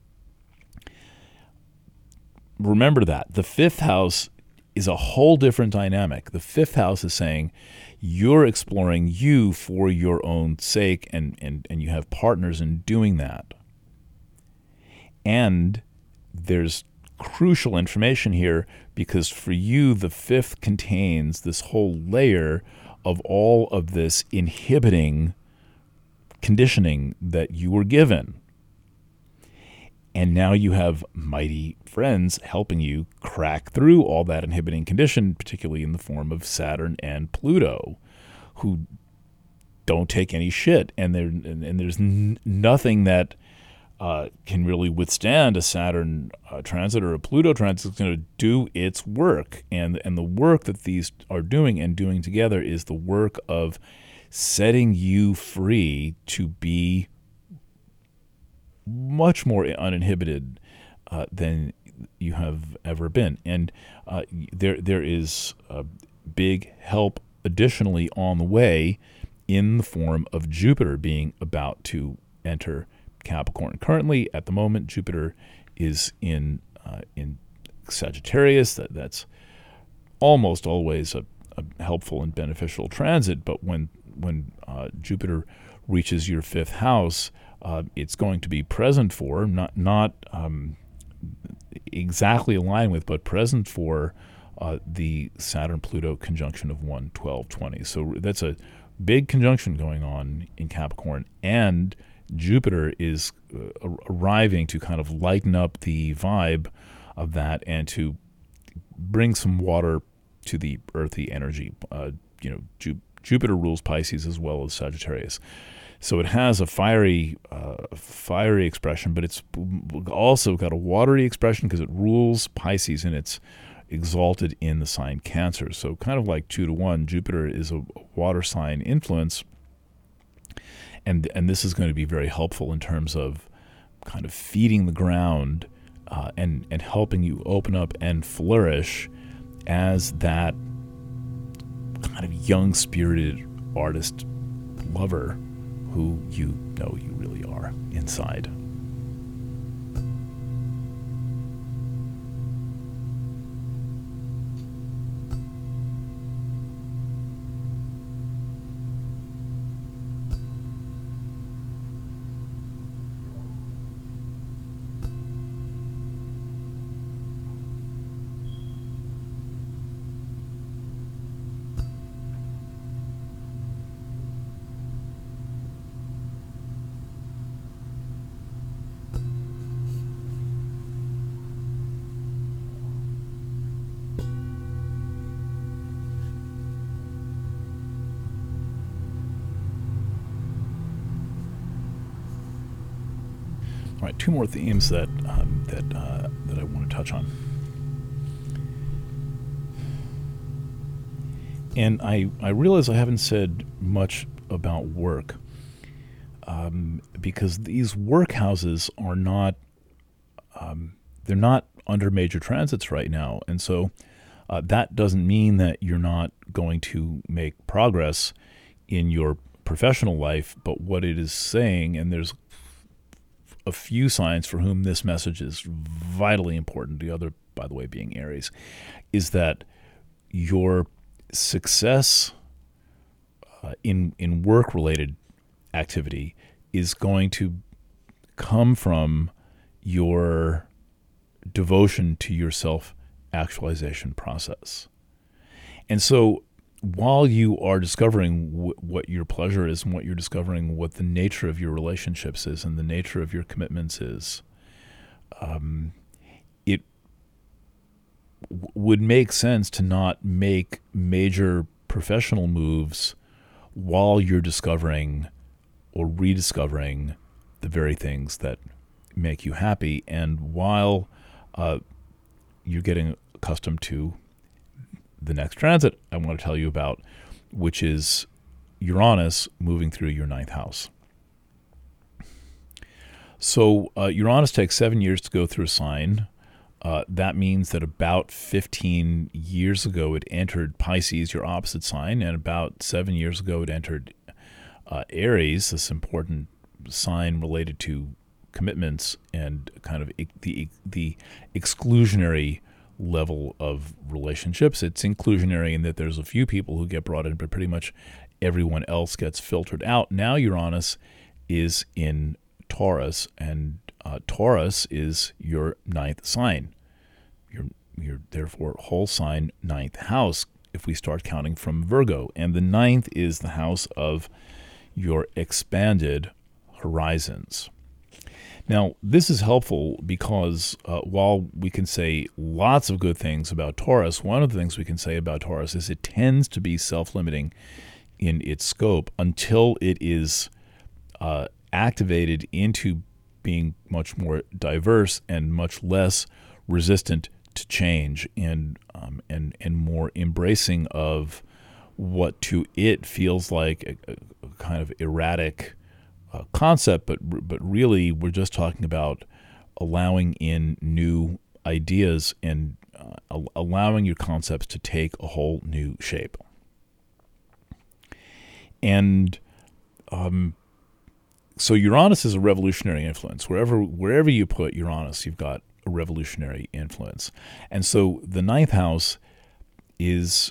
Remember that. The fifth house is a whole different dynamic. The fifth house is saying you're exploring you for your own sake, and you have partners in doing that. And there's crucial information here, because for you, the fifth contains this whole layer of all of this inhibiting conditioning that you were given. And now you have mighty friends helping you crack through all that inhibiting condition, particularly in the form of Saturn and Pluto, who don't take any shit. And there's nothing that can really withstand a Saturn transit or a Pluto transit. It's going to do its work. And the work that these are doing and doing together is the work of setting you free to be much more uninhibited than you have ever been. And there is big help additionally on the way in the form of Jupiter being about to enter Capricorn. Currently, at the moment, Jupiter is in Sagittarius. That's almost always a helpful and beneficial transit. But when Jupiter reaches your fifth house, it's going to be present for, not exactly aligned with, but present for the Saturn-Pluto conjunction of 1/12/20. So that's a big conjunction going on in Capricorn, and Jupiter is arriving to kind of lighten up the vibe of that and to bring some water to the earthy energy. Jupiter rules Pisces as well as Sagittarius. So it has a fiery expression, but it's also got a watery expression because it rules Pisces and it's exalted in the sign Cancer. So kind of like 2-1, Jupiter is a water sign influence. And this is going to be very helpful in terms of kind of feeding the ground and helping you open up and flourish as that kind of young-spirited artist lover who you know you really are inside. All right, two more themes that I want to touch on. And I realize I haven't said much about work because these workhouses are not, they're not under major transits right now. And so that doesn't mean that you're not going to make progress in your professional life, but what it is saying, and there's a few signs for whom this message is vitally important, the other, by the way, being Aries, is that your success in work-related activity is going to come from your devotion to your self-actualization process. And so while you are discovering what your pleasure is and what you're discovering what the nature of your relationships is and the nature of your commitments is, it would make sense to not make major professional moves while you're discovering or rediscovering the very things that make you happy, and while you're getting accustomed to the next transit I want to tell you about, which is Uranus moving through your ninth house. So Uranus takes 7 years to go through a sign. That means that about 15 years ago it entered Pisces, your opposite sign, and about 7 years ago it entered Aries, this important sign related to commitments and kind of the exclusionary level of relationships. It's inclusionary in that there's a few people who get brought in, but pretty much everyone else gets filtered out. Now Uranus is in Taurus, and Taurus is your ninth sign. Your therefore whole sign ninth house if we start counting from Virgo. And the ninth is the house of your expanded horizons. Now, this is helpful because while we can say lots of good things about Taurus, one of the things we can say about Taurus is it tends to be self-limiting in its scope until it is activated into being much more diverse and much less resistant to change and more embracing of what to it feels like a kind of erratic concept, but really we're just talking about allowing in new ideas and allowing your concepts to take a whole new shape. And so Uranus is a revolutionary influence. Wherever you put Uranus, you've got a revolutionary influence. And so the ninth house is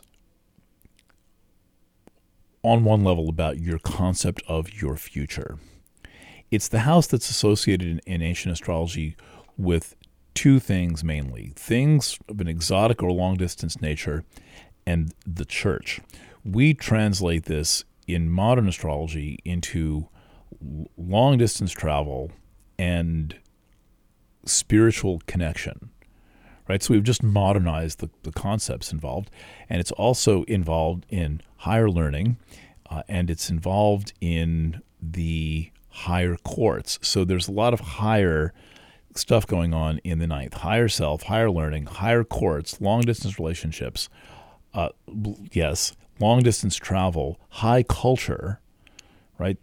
on one level about your concept of your future. It's the house that's associated in ancient astrology with two things mainly: things of an exotic or long-distance nature and the church. We translate this in modern astrology into long-distance travel and spiritual connection, right? So we've just modernized the concepts involved, and it's also involved in higher learning, and it's involved in the higher courts. So there's a lot of higher stuff going on in the ninth: higher self, higher learning, higher courts, long-distance relationships, yes, long-distance travel, high culture, right?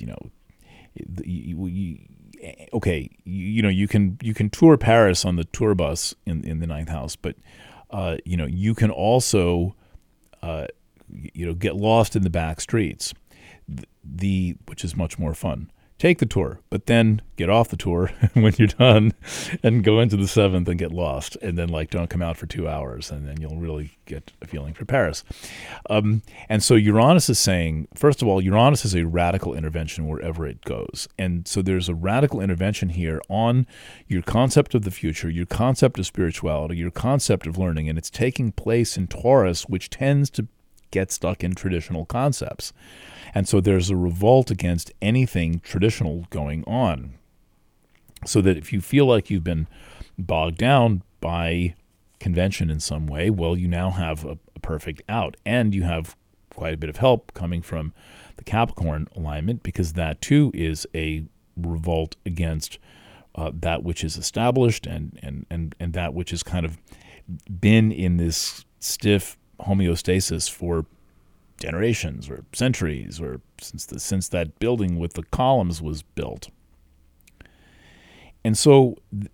You can tour Paris on the tour bus in the ninth house, but you can also get lost in the back streets, which is much more fun. Take the tour, but then get off the tour when you're done and go into the seventh and get lost, and then don't come out for 2 hours, and then you'll really get a feeling for Paris. And so Uranus is saying, first of all, Uranus is a radical intervention wherever it goes. And so there's a radical intervention here on your concept of the future, your concept of spirituality, your concept of learning, and it's taking place in Taurus, which tends to get stuck in traditional concepts. And so there's a revolt against anything traditional going on. So that if you feel like you've been bogged down by convention in some way, well, you now have a perfect out. And you have quite a bit of help coming from the Capricorn alignment, because that too is a revolt against that which is established and that which has kind of been in this stiff homeostasis for generations or centuries, or since that building with the columns was built. And so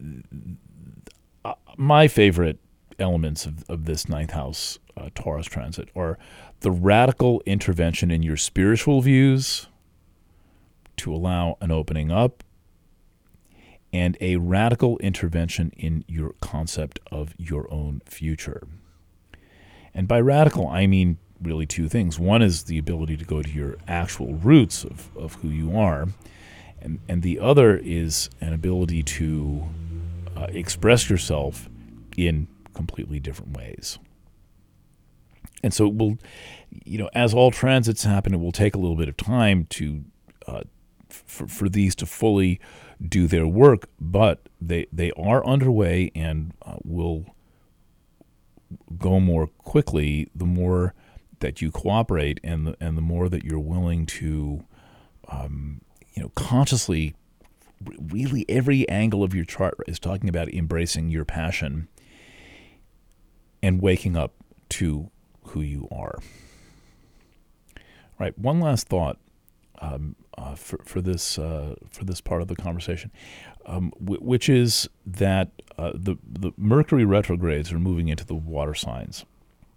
my favorite elements of this ninth house Taurus transit are the radical intervention in your spiritual views to allow an opening up, and a radical intervention in your concept of your own future. And by radical, I mean really two things. One is the ability to go to your actual roots of who you are, and the other is an ability to express yourself in completely different ways. And so it will, as all transits happen, it will take a little bit of time to for these to fully do their work, but they are underway and will go more quickly the more that you cooperate and the more that you're willing to consciously, really every angle of your chart is talking about embracing your passion and waking up to who you are. Right. One last thought for this part of the conversation, which is that the Mercury retrogrades are moving into the water signs.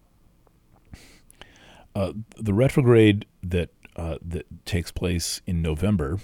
The retrograde that takes place in November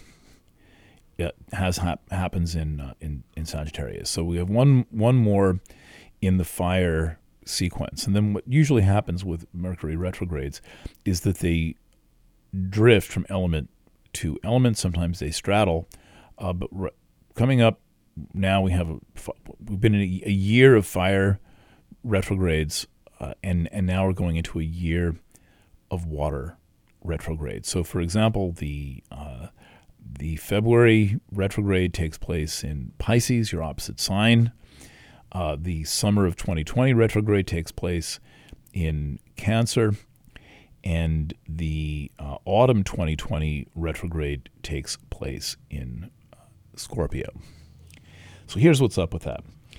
happens in Sagittarius. So we have one more in the fire sequence, and then what usually happens with Mercury retrogrades is that they drift from element to element. Sometimes they straddle, but coming up now we've been in a year of fire retrogrades, and now we're going into a year of water retrograde. So, for example, the February retrograde takes place in Pisces, your opposite sign. The summer of 2020 retrograde takes place in Cancer, and the autumn 2020 retrograde takes place in Scorpio. So here's what's up with that.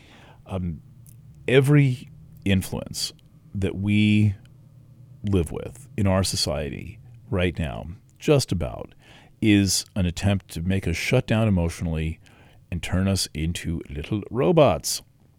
Every influence that we live with in our society right now, just about, is an attempt to make us shut down emotionally and turn us into little robots.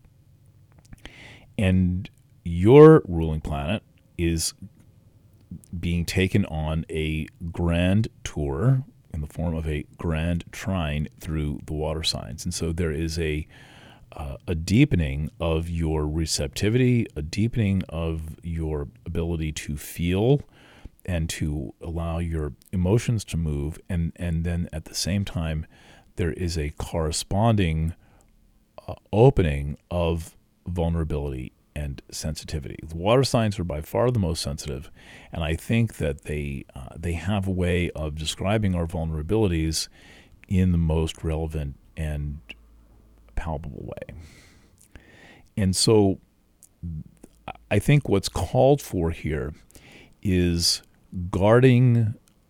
And your ruling planet is being taken on a grand tour in the form of a grand trine through the water signs. And so there is a deepening of your receptivity, a deepening of your ability to feel and to allow your emotions to move. And then at the same time, there is a corresponding opening of vulnerability and sensitivity. The water signs are by far the most sensitive, and I think that they have a way of describing our vulnerabilities in the most relevant and palpable way. And so I think what's called for here is guarding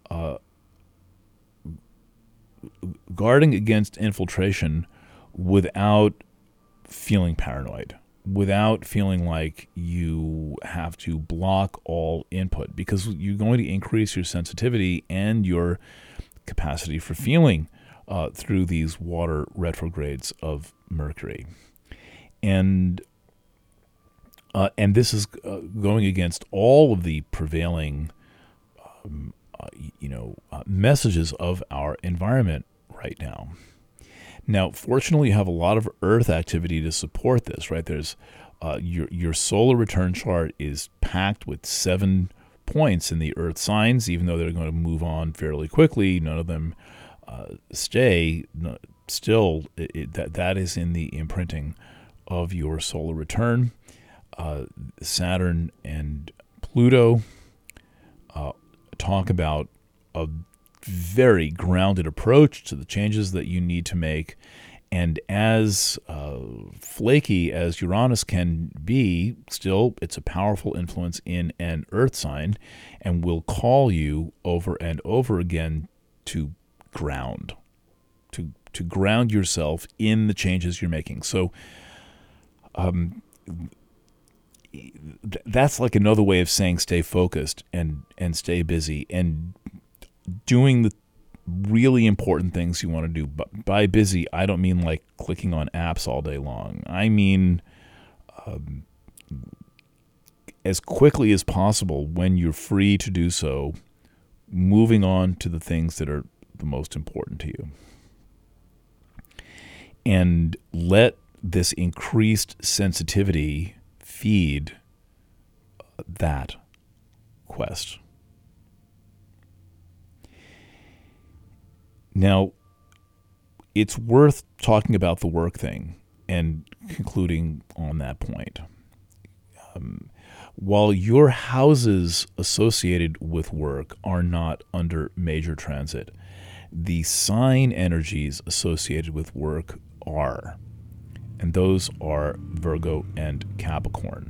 against infiltration without feeling paranoid, without feeling like you have to block all input, because you're going to increase your sensitivity and your capacity for feeling through these water retrogrades of Mercury. And this is going against all of the prevailing messages of our environment right now. Now, fortunately, you have a lot of Earth activity to support this, right? There's your solar return chart is packed with 7 points in the Earth signs, even though they're going to move on fairly quickly. None of them stay. Still, that is in the imprinting of your solar return. Saturn and Pluto talk about a very grounded approach to the changes that you need to make. And as flaky as Uranus can be, still it's a powerful influence in an Earth sign and will call you over and over again to ground, to ground yourself in the changes you're making. So that's like another way of saying stay focused and stay busy and doing the really important things you want to do. But by busy, I don't mean like clicking on apps all day long. I mean as quickly as possible, when you're free to do so, moving on to the things that are the most important to you. And let this increased sensitivity feed that quest. Now, it's worth talking about the work thing and concluding on that point. While your houses associated with work are not under major transit, the sign energies associated with work are, and those are Virgo and Capricorn.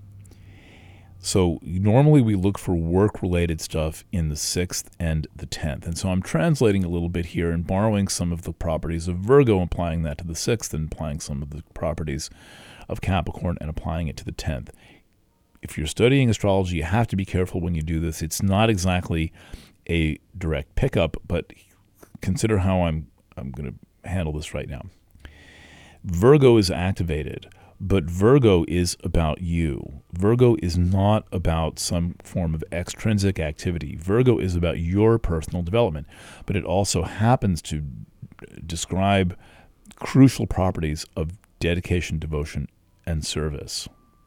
So normally we look for work-related stuff in the 6th and the 10th. And so I'm translating a little bit here and borrowing some of the properties of Virgo, applying that to the 6th, and applying some of the properties of Capricorn and applying it to the 10th. If you're studying astrology, you have to be careful when you do this. It's not exactly a direct pickup, but consider how I'm going to handle this right now. Virgo is activated, but Virgo is about you. Virgo is not about some form of extrinsic activity. Virgo is about your personal development, but it also happens to describe crucial properties of dedication, devotion, and service.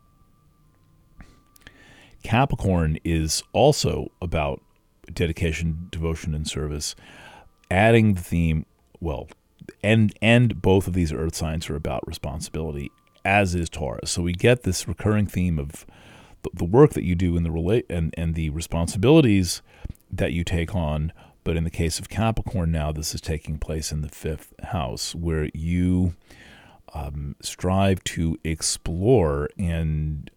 Capricorn is also about dedication, devotion, and service, adding the theme, and both of these earth signs are about responsibility, as is Taurus. So we get this recurring theme of the work that you do and the responsibilities that you take on. But in the case of Capricorn now, this is taking place in the 5th house, where you strive to explore and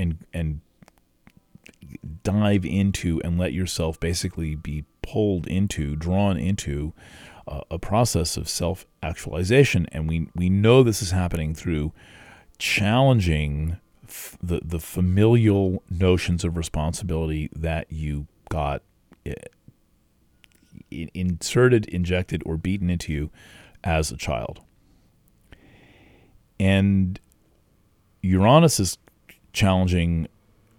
dive into and let yourself basically be drawn into a process of self-actualization. And we know this is happening through challenging the familial notions of responsibility that you got inserted, injected, or beaten into you as a child. And Uranus is challenging,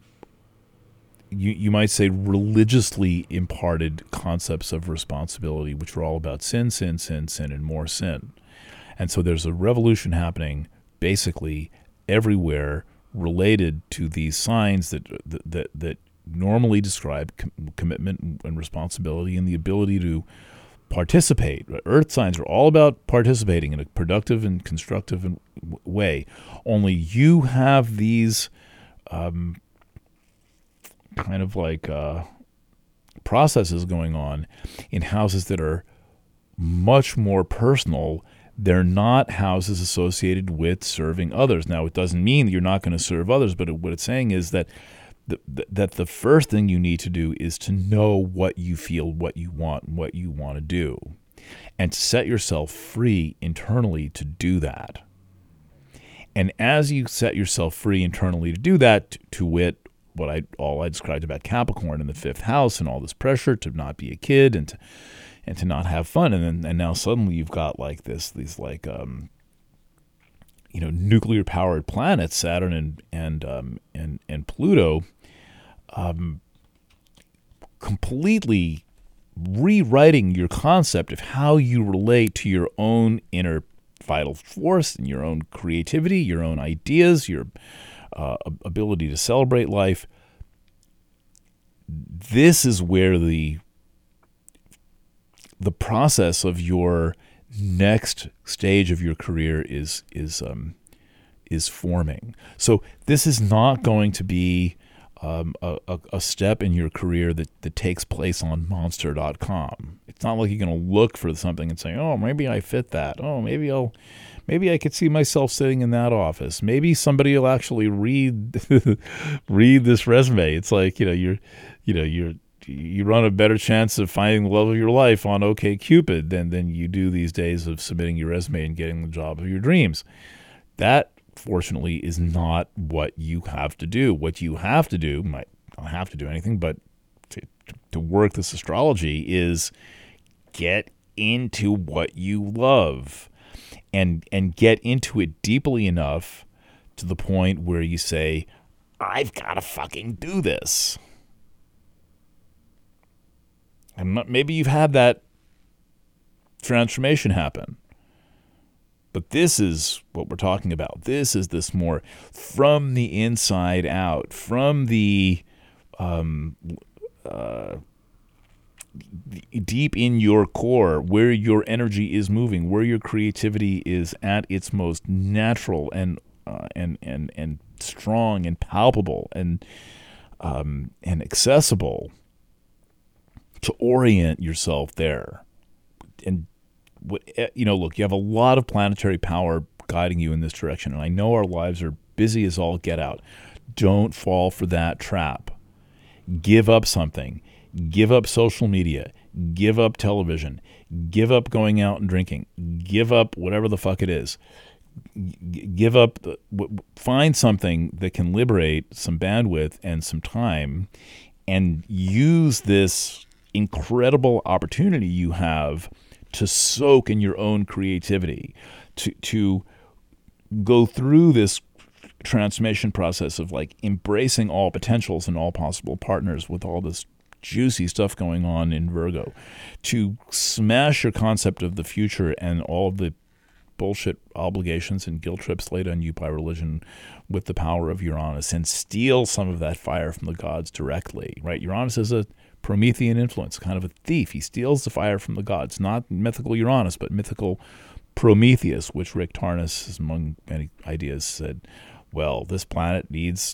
you might say, religiously imparted concepts of responsibility, which are all about sin, and more sin. And so there's a revolution happening basically everywhere related to these signs that normally describe commitment and responsibility and the ability to participate. Earth signs are all about participating in a productive and constructive way. Only you have these kind of like processes going on in houses that are much more personal. They're not houses associated with serving others. Now, it doesn't mean that you're not going to serve others, but what it's saying is that the first thing you need to do is to know what you feel, what you want to do, and to set yourself free internally to do that. And as you set yourself free internally to do that, to wit, what I described about Capricorn in the 5th house and all this pressure to not be a kid and to not have fun, and now suddenly you've got like these nuclear powered planets, Saturn and Pluto, completely rewriting your concept of how you relate to your own inner vital force and your own creativity, your own ideas, your ability to celebrate life. This is where the process of your next stage of your career is forming. So this is not going to be a step in your career that takes place on Monster.com. It's not like you're going to look for something and say, oh, maybe I fit that. Oh, maybe I could see myself sitting in that office. Maybe somebody will actually read this resume. It's like, you're you run a better chance of finding the love of your life on OkCupid than you do these days of submitting your resume and getting the job of your dreams. That, fortunately, is not what you have to do. What you have to do, might not have to do anything, but to work this astrology is get into what you love and get into it deeply enough to the point where you say, I've got to fucking do this. And maybe you've had that transformation happen. But this is what we're talking about. This is this more from the inside out, from the deep in your core, where your energy is moving, where your creativity is at its most natural and strong and palpable and accessible, to orient yourself there. And look, you have a lot of planetary power guiding you in this direction, and I know our lives are busy as all get out. Don't fall for that trap. Give up something. Give up social media. Give up television. Give up going out and drinking. Give up whatever the fuck it is. Give up. Find something that can liberate some bandwidth and some time, and use this incredible opportunity you have to soak in your own creativity, to go through this transformation process of like embracing all potentials and all possible partners with all this juicy stuff going on in Virgo, to smash your concept of the future and all the bullshit obligations and guilt trips laid on you by religion with the power of Uranus, and steal some of that fire from the gods directly, right? Uranus is a Promethean influence, kind of a thief. He steals the fire from the gods, not mythical Uranus, but mythical Prometheus, which Rick Tarnas, among many ideas, said, well, this planet needs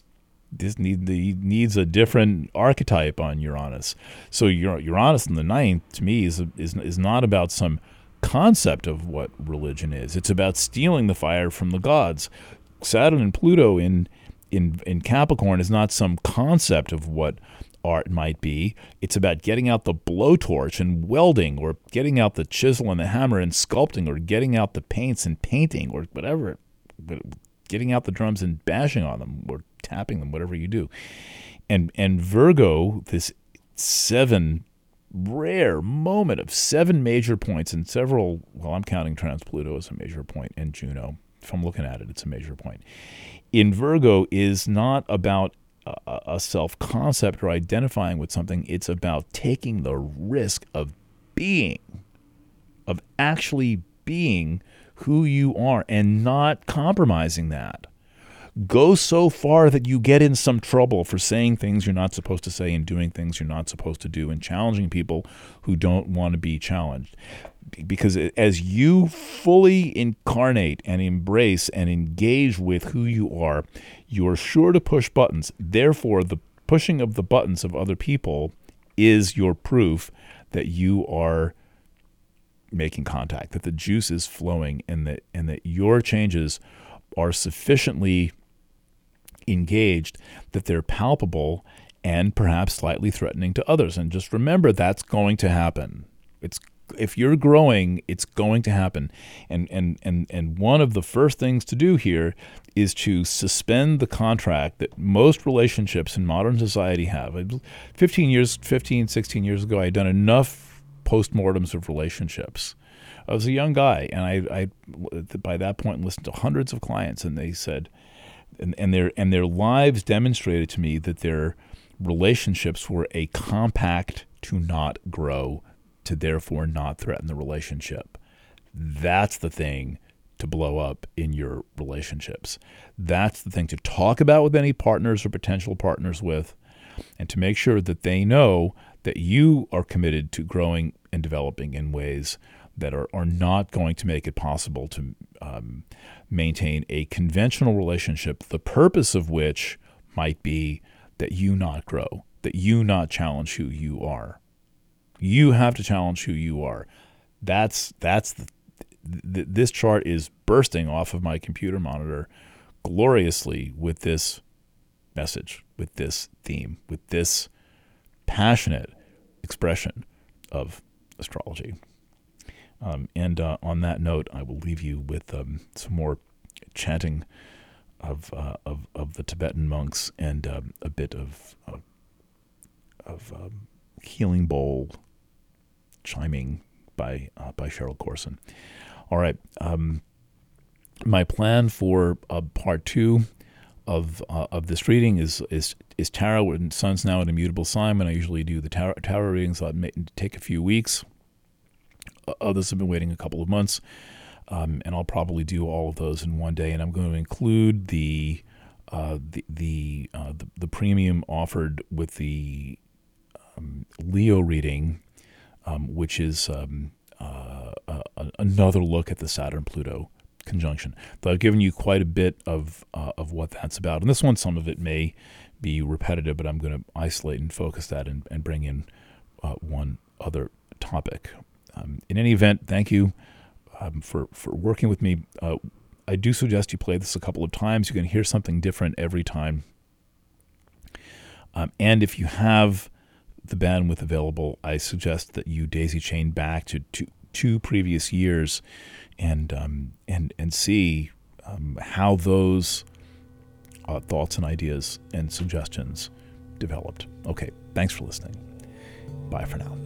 a different archetype on Uranus. So Uranus in the ninth, to me, is not about some concept of what religion is. It's about stealing the fire from the gods. Saturn and Pluto in Capricorn is not some concept of what art might be. It's about getting out the blowtorch and welding, or getting out the chisel and the hammer and sculpting, or getting out the paints and painting, or whatever, getting out the drums and bashing on them, or tapping them, whatever you do. And Virgo, this rare moment of 7 major points and several, well, I'm counting Trans-Pluto as a major point, and Juno, if I'm looking at it, it's a major point. In Virgo is not about a self-concept or identifying with something. It's about taking the risk of actually being who you are and not compromising that. Go so far that you get in some trouble for saying things you're not supposed to say and doing things you're not supposed to do and challenging people who don't want to be challenged. Because as you fully incarnate and embrace and engage with who you are, you're sure to push buttons. Therefore, the pushing of the buttons of other people is your proof that you are making contact, that the juice is flowing, and that your changes are sufficiently engaged that they're palpable and perhaps slightly threatening to others. And just remember, that's going to happen. If you're growing, it's going to happen. And one of the first things to do here is to suspend the contract that most relationships in modern society have. 16 years ago, I had done enough postmortems of relationships. I was a young guy, and I by that point listened to hundreds of clients, and they said, and their lives demonstrated to me that their relationships were a compact to not grow, to therefore not threaten the relationship. That's the thing to blow up in your relationships. That's the thing to talk about with any partners or potential partners with, and to make sure that they know that you are committed to growing and developing in ways that are not going to make it possible to maintain a conventional relationship, the purpose of which might be that you not grow, that you not challenge who you are. You have to challenge who you are. This chart is bursting off of my computer monitor gloriously with this message, with this theme, with this passionate expression of astrology. And on that note, I will leave you with some more chanting of the Tibetan monks and a bit of healing bowl chiming by Cheryl Corson. All right. My plan for part 2 of this reading is tarot. And Sun's now an immutable sign, and I usually do the tarot readings. So it may take a few weeks. Others have been waiting a couple of months, and I'll probably do all of those in one day. And I'm going to include the premium offered with the Leo reading, which is another look at the Saturn-Pluto conjunction. Though I've given you quite a bit of what that's about. And this one, some of it may be repetitive, but I'm going to isolate and focus that and bring in one other topic. In any event, thank you for working with me. I do suggest you play this a couple of times. You're going to hear something different every time. And if you have the bandwidth available, I suggest that you daisy chain back to two previous years and see how those thoughts and ideas and suggestions developed. Okay, thanks for listening. Bye for now.